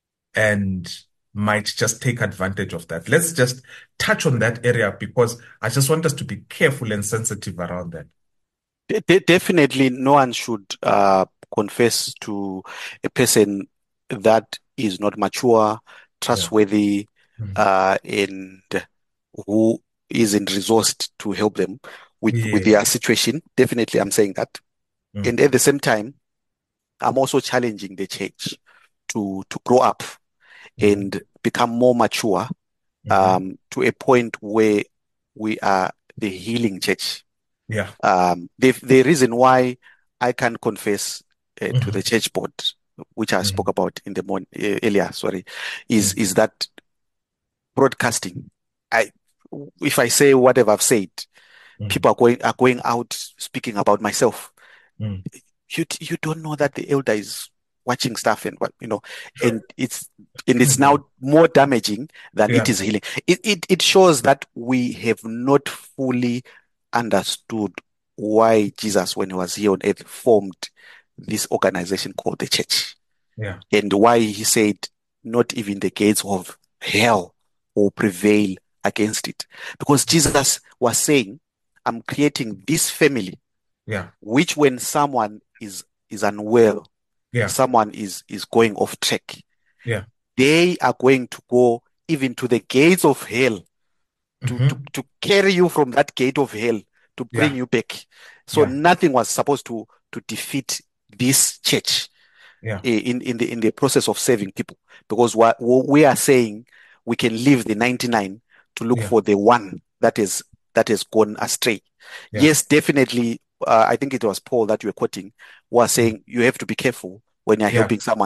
and might just take advantage of that. Let's just touch on that area because I just want us to be careful and sensitive around that. Definitely, no one should confess to a person that is not mature, Yeah. trustworthy, Mhm. and who isn't resourced to help them with Yeah. their situation. Definitely, I'm saying that. Mm. And at the same time, I'm also challenging the church to grow up Mhm. and become more mature Mhm. to a point where we are the healing church. Yeah. The reason why I can confess to the Mhm. church board, which I spoke Mhm. about in the morning earlier, sorry, Mm. is that broadcasting. I if I say whatever I've said, Mm. people are going out speaking about myself. Mm. You don't know that the elder is watching stuff and what Sure. and it's now more damaging than it Yeah. is healing. It shows that we have not fully understood why Jesus, when he was here on earth, formed this organization called the church, Yeah. and why he said, "Not even the gates of hell will prevail against it," because Jesus was saying, "I'm creating this family, Yeah. which when someone is unwell, Yeah. someone is going off track, Yeah. they are going to go even to the gates of hell Mhm. to carry you from that gate of hell to bring Yeah. you back." So Yeah. nothing was supposed to defeat this church Yeah. in the process of saving people, because what we are saying, we can leave the 99 to look Yeah. for the one that has gone astray. Yeah. Yes, definitely. I think it was Paul that you were quoting was Mm. saying you have to be careful when you're Yeah. helping someone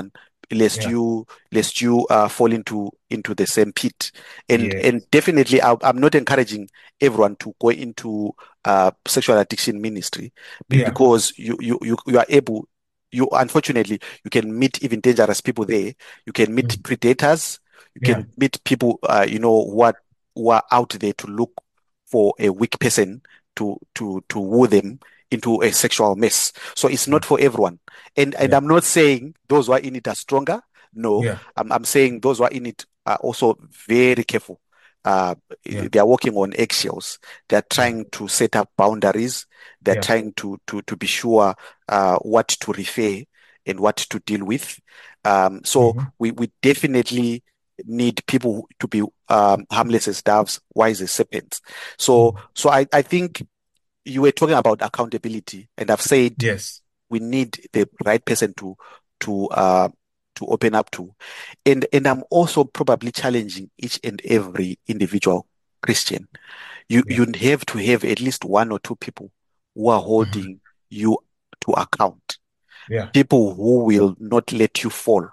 lest Yeah. you fall into the same pit. And Yes. definitely, I'm not encouraging everyone to go into sexual addiction ministry Yeah. because you are able. You unfortunately you can meet even dangerous people there. You can meet Mm. predators. You Yeah. can meet people who are out there to look for a weak person to woo them into a sexual mess. So it's Mm. not for everyone. And Yeah. I'm not saying those who are in it are stronger. No, Yeah. I'm saying those who are in it are also very careful. Uh, Yeah. they are walking on eggshells. They are Yeah. trying to set up boundaries. They're Yeah. trying to be sure what to refer and what to deal with. So Hmm. we definitely need people to be harmless as doves, wise as serpents. So Mm. I think you were talking about accountability, and I've said Yes. we need the right person to uh to open up to. And I'm also probably challenging each and every individual Christian. Yeah. You have to have at least one or two people who are Hmm. holding you to account. Yeah. People who will not let you fall.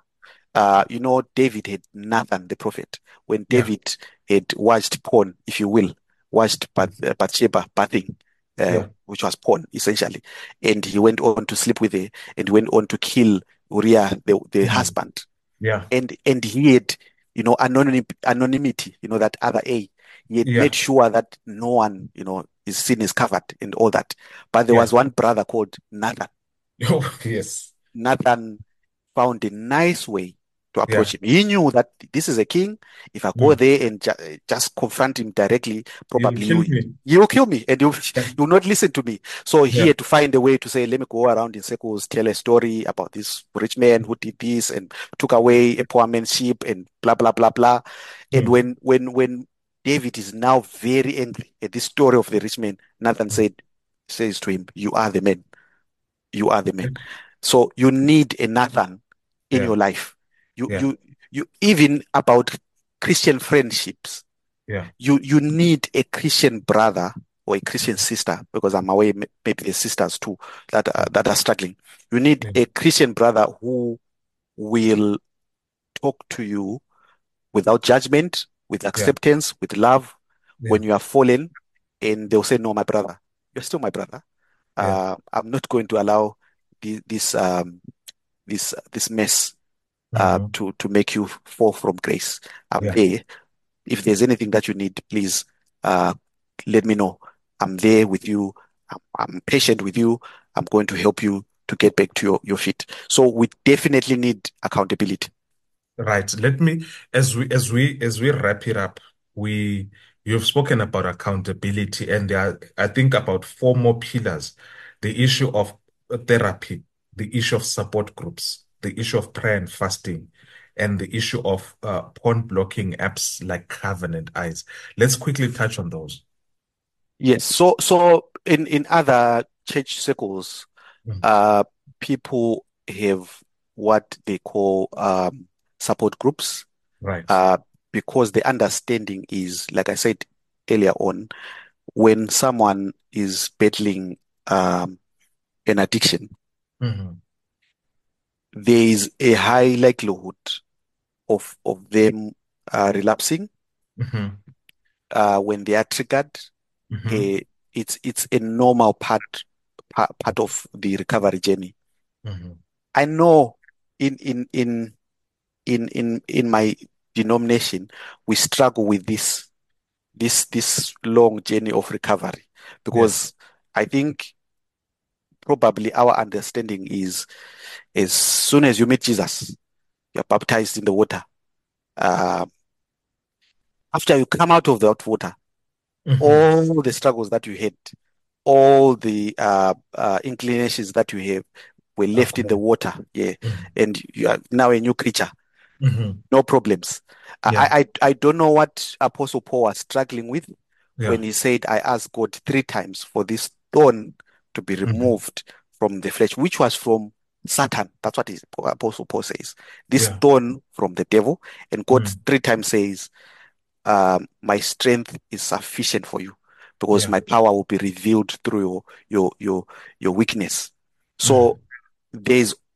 David had Nathan the prophet. When Yeah. David had watched porn, if you will, watched Mm. Bathsheba bathing, Yeah. which was porn essentially, and he went on to sleep with her and went on to kill Uriah, the Mm. husband, Yeah. and he had, anonymity, that other A. He had made Yeah. sure that no one, his sin is covered and all that. But there was Yeah. one brother called Nathan. Oh, yes. Nathan found a nice way to Yeah. approach him. He knew that this is a king. If I go Mm. there and just confront him directly, You'll probably kill me. you will kill me and you Yeah. you will not listen to me. So he Yeah. had to find a way to say, let me go around in circles, tell a story about this rich man who did this and took away a poor man's sheep and blah blah blah blah. And Mm. when David is now very angry at this story of the rich man, Nathan Mm. says to him, "You are the man. You are the man." So you need a Nathan in Yeah. your life. You Yeah. you you even about Christian friendships. Yeah. You need a Christian brother or a Christian sister, because I'm aware maybe the sisters too that are struggling. You need Yeah. a Christian brother who will talk to you without judgment, with Yeah. acceptance, with love Yeah. when you are fallen, and they'll say, "No, my brother, you're still my brother. Yeah. I'm not going to allow this mess Hmm. to make you fall from grace. I'm Yeah. there. If there's anything that you need, please uh, let me know. I'm there with you. I'm patient with you. I'm going to help you to get back to your feet." So we definitely need accountability. Right. Let me, as we wrap it up, we you've spoken about accountability, and there are, I think, about four more pillars: the issue of therapy, the issue of support groups, the issue of prayer and fasting, and the issue of porn blocking apps like Covenant Eyes. Let's quickly touch on those. Yes. So in other church circles, Mm. uh, people have what they call support groups, Right. uh, because the understanding is, like I said earlier on, when someone is battling an addiction, Hmm. there is a high likelihood of them relapsing Hmm. when they are triggered. Hmm. Uh, it's a normal part of the recovery journey. Hmm. I know in in in in my denomination we struggle with this long journey of recovery, Yes. because I think probably our understanding is, as soon as you meet Jesus, you're baptized in the water. Uh, After you come out of that water, Hmm. all the struggles that you had, all the inclinations that you have were left in the Okay. water. Yeah. Hmm. And you are now a new creature. Hmm. No problems. Yeah. I don't know what Apostle Paul was struggling with Yeah. when he said, "I asked God 3 times for this thorn to be Hmm. removed from the flesh," which was from Satan. That's what Apostle Paul says. This Yeah. thorn from the devil. And God Mm. 3 times says, "My strength is sufficient for you, because Yeah. my power will be revealed through your weakness." Hmm. So there's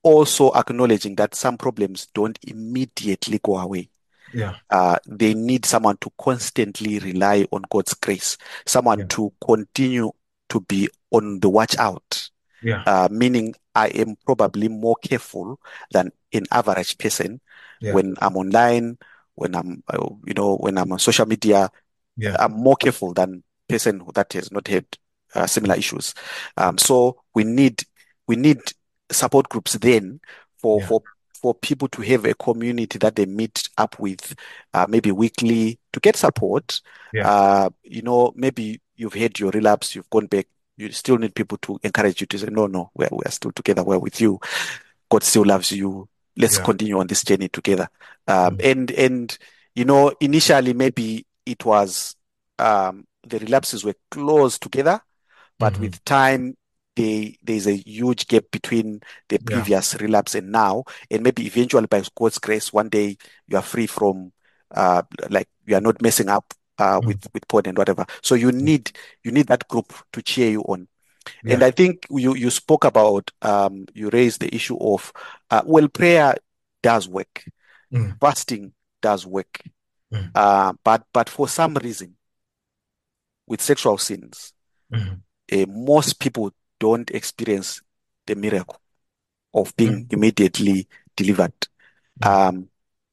also acknowledging that some problems don't immediately go away. Yeah. They need someone to constantly rely on God's grace, someone Yeah. to continue to be on the watch out, Yeah. meaning I am probably more careful than an average person Yeah. when I'm online, when when I'm on social media. Yeah. I'm more careful than person that has not had similar issues. So we need support groups then for Yeah. for for people to have a community that they meet up with, maybe weekly to get support. Yeah. Maybe you've had your relapse, you've gone back. You still need people to encourage you to say, no, no, we're still together. We're with you. God still loves you. Let's Yeah. continue on this journey together. Mm. And initially maybe it was the relapses were close together, but Mhm. with time there's a huge gap between the Yeah. previous relapse and now, and maybe eventually by God's grace, one day you are free from like you are not messing up Mm. with porn and whatever. So you need that group to cheer you on. And Yeah. I think you spoke about you raised the issue of well, prayer does work, Mm. fasting does work, Mm. but for some reason with sexual sins, Mm. most people don't experience the miracle of being Mm. immediately delivered. Mm. Um,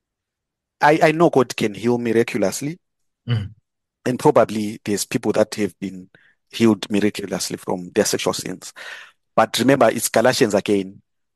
I know God can heal miraculously, Mm. and probably there's people that have been healed miraculously from their sexual sins. But remember, it's Galatians again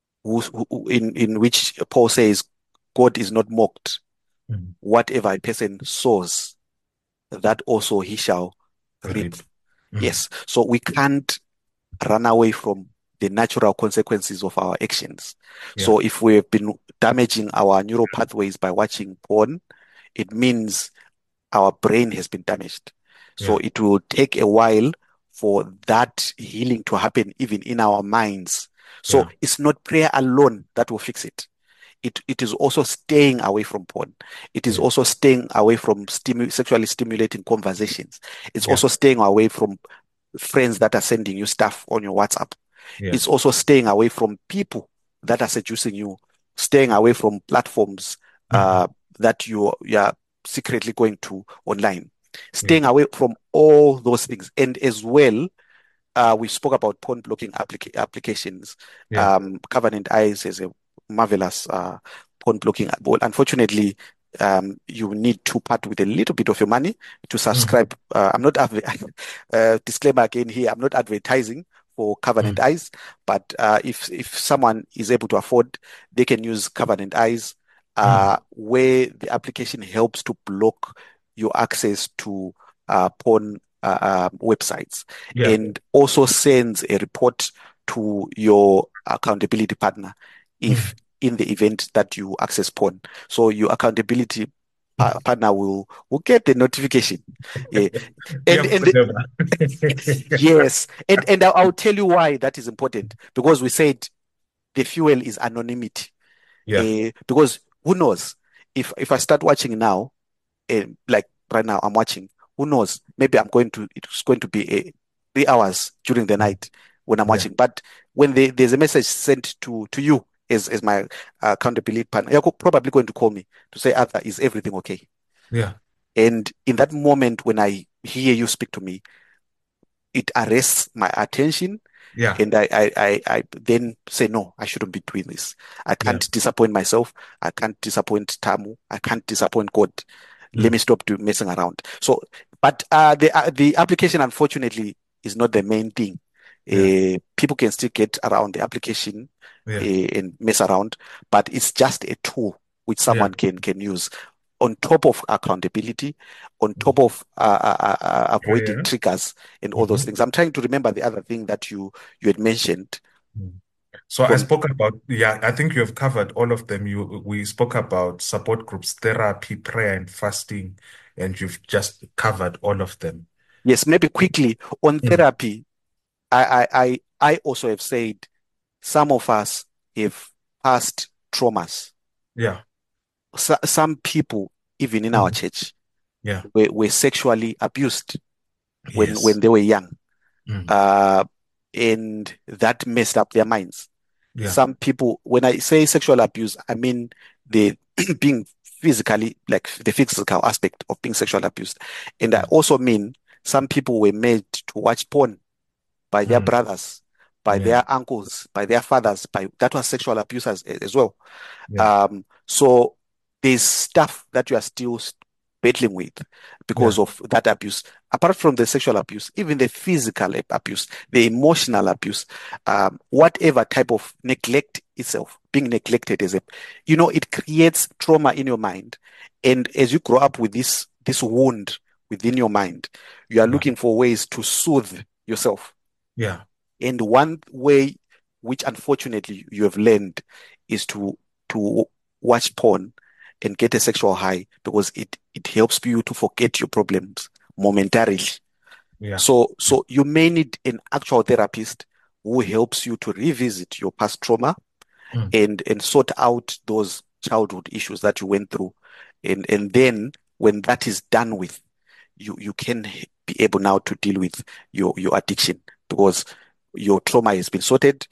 in which Paul says, God is not mocked. Mm. Whatever a person sows, that also he shall reap. Rape. Mm. Yes. So we can't run away from the natural consequences of our actions. Yeah. So if we have been damaging our neural pathways by watching porn, it means our brain has been damaged. So Yeah. it will take a while for that healing to happen even in our minds. So Yeah. it's not prayer alone that will fix it. It is also staying away from porn. It is Yeah. also staying away from sexually stimulating conversations. It's Yeah. also staying away from friends that are sending you stuff on your WhatsApp. Yeah. It's also staying away from people that are seducing you, staying away from platforms Mhm. that you are secretly going to online, Yeah. staying away from all those things. And as well, we spoke about porn blocking applications. Yeah. Covenant Eyes is a marvelous porn blocking. Well, unfortunately, you need to part with a little bit of your money to Mm. subscribe. I'm not disclaimer again here. I'm not advertising for Covenant Mm. Eyes, but if someone is able to afford, they can use Covenant Eyes, Mm. where the application helps to block your access to porn websites, Yeah. and also sends a report to your accountability partner if Mm. in the event that you access porn. So your accountability partner will get the notification. Yeah. Yeah. And Whatever. yes, and I'll tell you why that is important, because we said the fuel is anonymity. Yeah. Because who knows, if I start watching now, like right now I'm watching, who knows, maybe it's going to be 3 hours during the Mm. night when I'm Yeah. watching. But when there's a message sent to you as my accountability partner, you're probably going to call me to say, Arthur, is everything okay? Yeah. And in that moment when I hear you speak to me, it arrests my attention, Yeah. and I then say, no, I shouldn't be doing this. I Yeah. can't disappoint myself. I can't disappoint Tamu. I can't disappoint God. Let me Mm. stop messing around. So, but the application, unfortunately, is not the main thing. Yeah. People can still get around the application Yeah. and mess around, but it's just a tool which Yeah. someone can use on top of accountability, on top Mm. of Yeah. avoiding Yeah. triggers and all those Mhm. things. I'm trying to remember the other thing that you had mentioned. Mm. So I From spoke about, yeah, I think you have covered all of them. We spoke about support groups, therapy, prayer, and fasting, and you've just covered all of them. Yes, maybe quickly on Mm. therapy, I also have said some of us have past traumas. Yeah. Some people, even in our Mm. church, Yeah. were sexually abused when Yes. they were young, Mm. uh, and that messed up their minds. Yeah. Some people, when I say sexual abuse, I mean the being physically, like the physical aspect of being sexual abused. And I Mm. also mean some people were made to watch porn by their Mm. brothers, by Yeah. their uncles, by their fathers, by that was sexual abuse as well. Yeah. So there's stuff that you are still battling with because Yeah. of that abuse. Apart from the sexual abuse, even the physical abuse, the emotional abuse, whatever type of neglect itself, being neglected as a, it creates trauma in your mind. And as you grow up with this wound within your mind, you are Yeah. looking for ways to soothe yourself. Yeah. And one way, which unfortunately you have learned, is to watch porn and get a sexual high because it helps you to forget your problems momentarily. Yeah. So you may need an actual therapist who helps you to revisit your past trauma Mm. and sort out those childhood issues that you went through. And then when that is done with, you can be able now to deal with your addiction because your trauma has been sorted.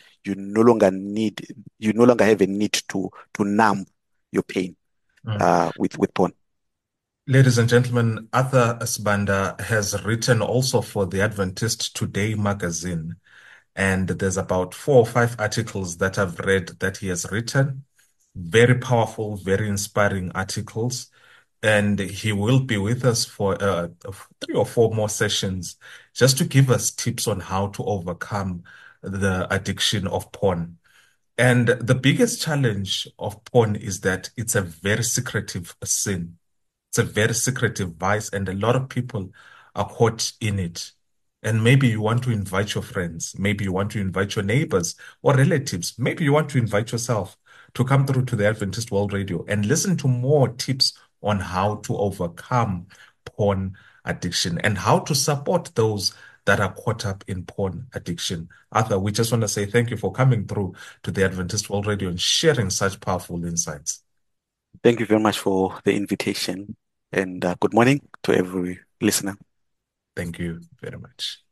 You no longer have a need to numb your pain Mm. with porn. Ladies and gentlemen, Arthur Sibanda has written also for the Adventist Today magazine, and there's about 4 or 5 articles that I've read that he has written. Very powerful, very inspiring articles. And he will be with us for 3 or 4 more sessions just to give us tips on how to overcome the addiction of porn. And the biggest challenge of porn is that it's a very secretive sin. It's a very secretive vice, and a lot of people are caught in it. And maybe you want to invite your friends, maybe you want to invite your neighbors or relatives, maybe you want to invite yourself to come through to the Adventist World Radio and listen to more tips on how to overcome porn addiction and how to support those that are caught up in porn addiction. Arthur, we just want to say thank you for coming through to the Adventist World Radio and sharing such powerful insights. Thank you very much for the invitation and good morning to every listener. Thank you very much.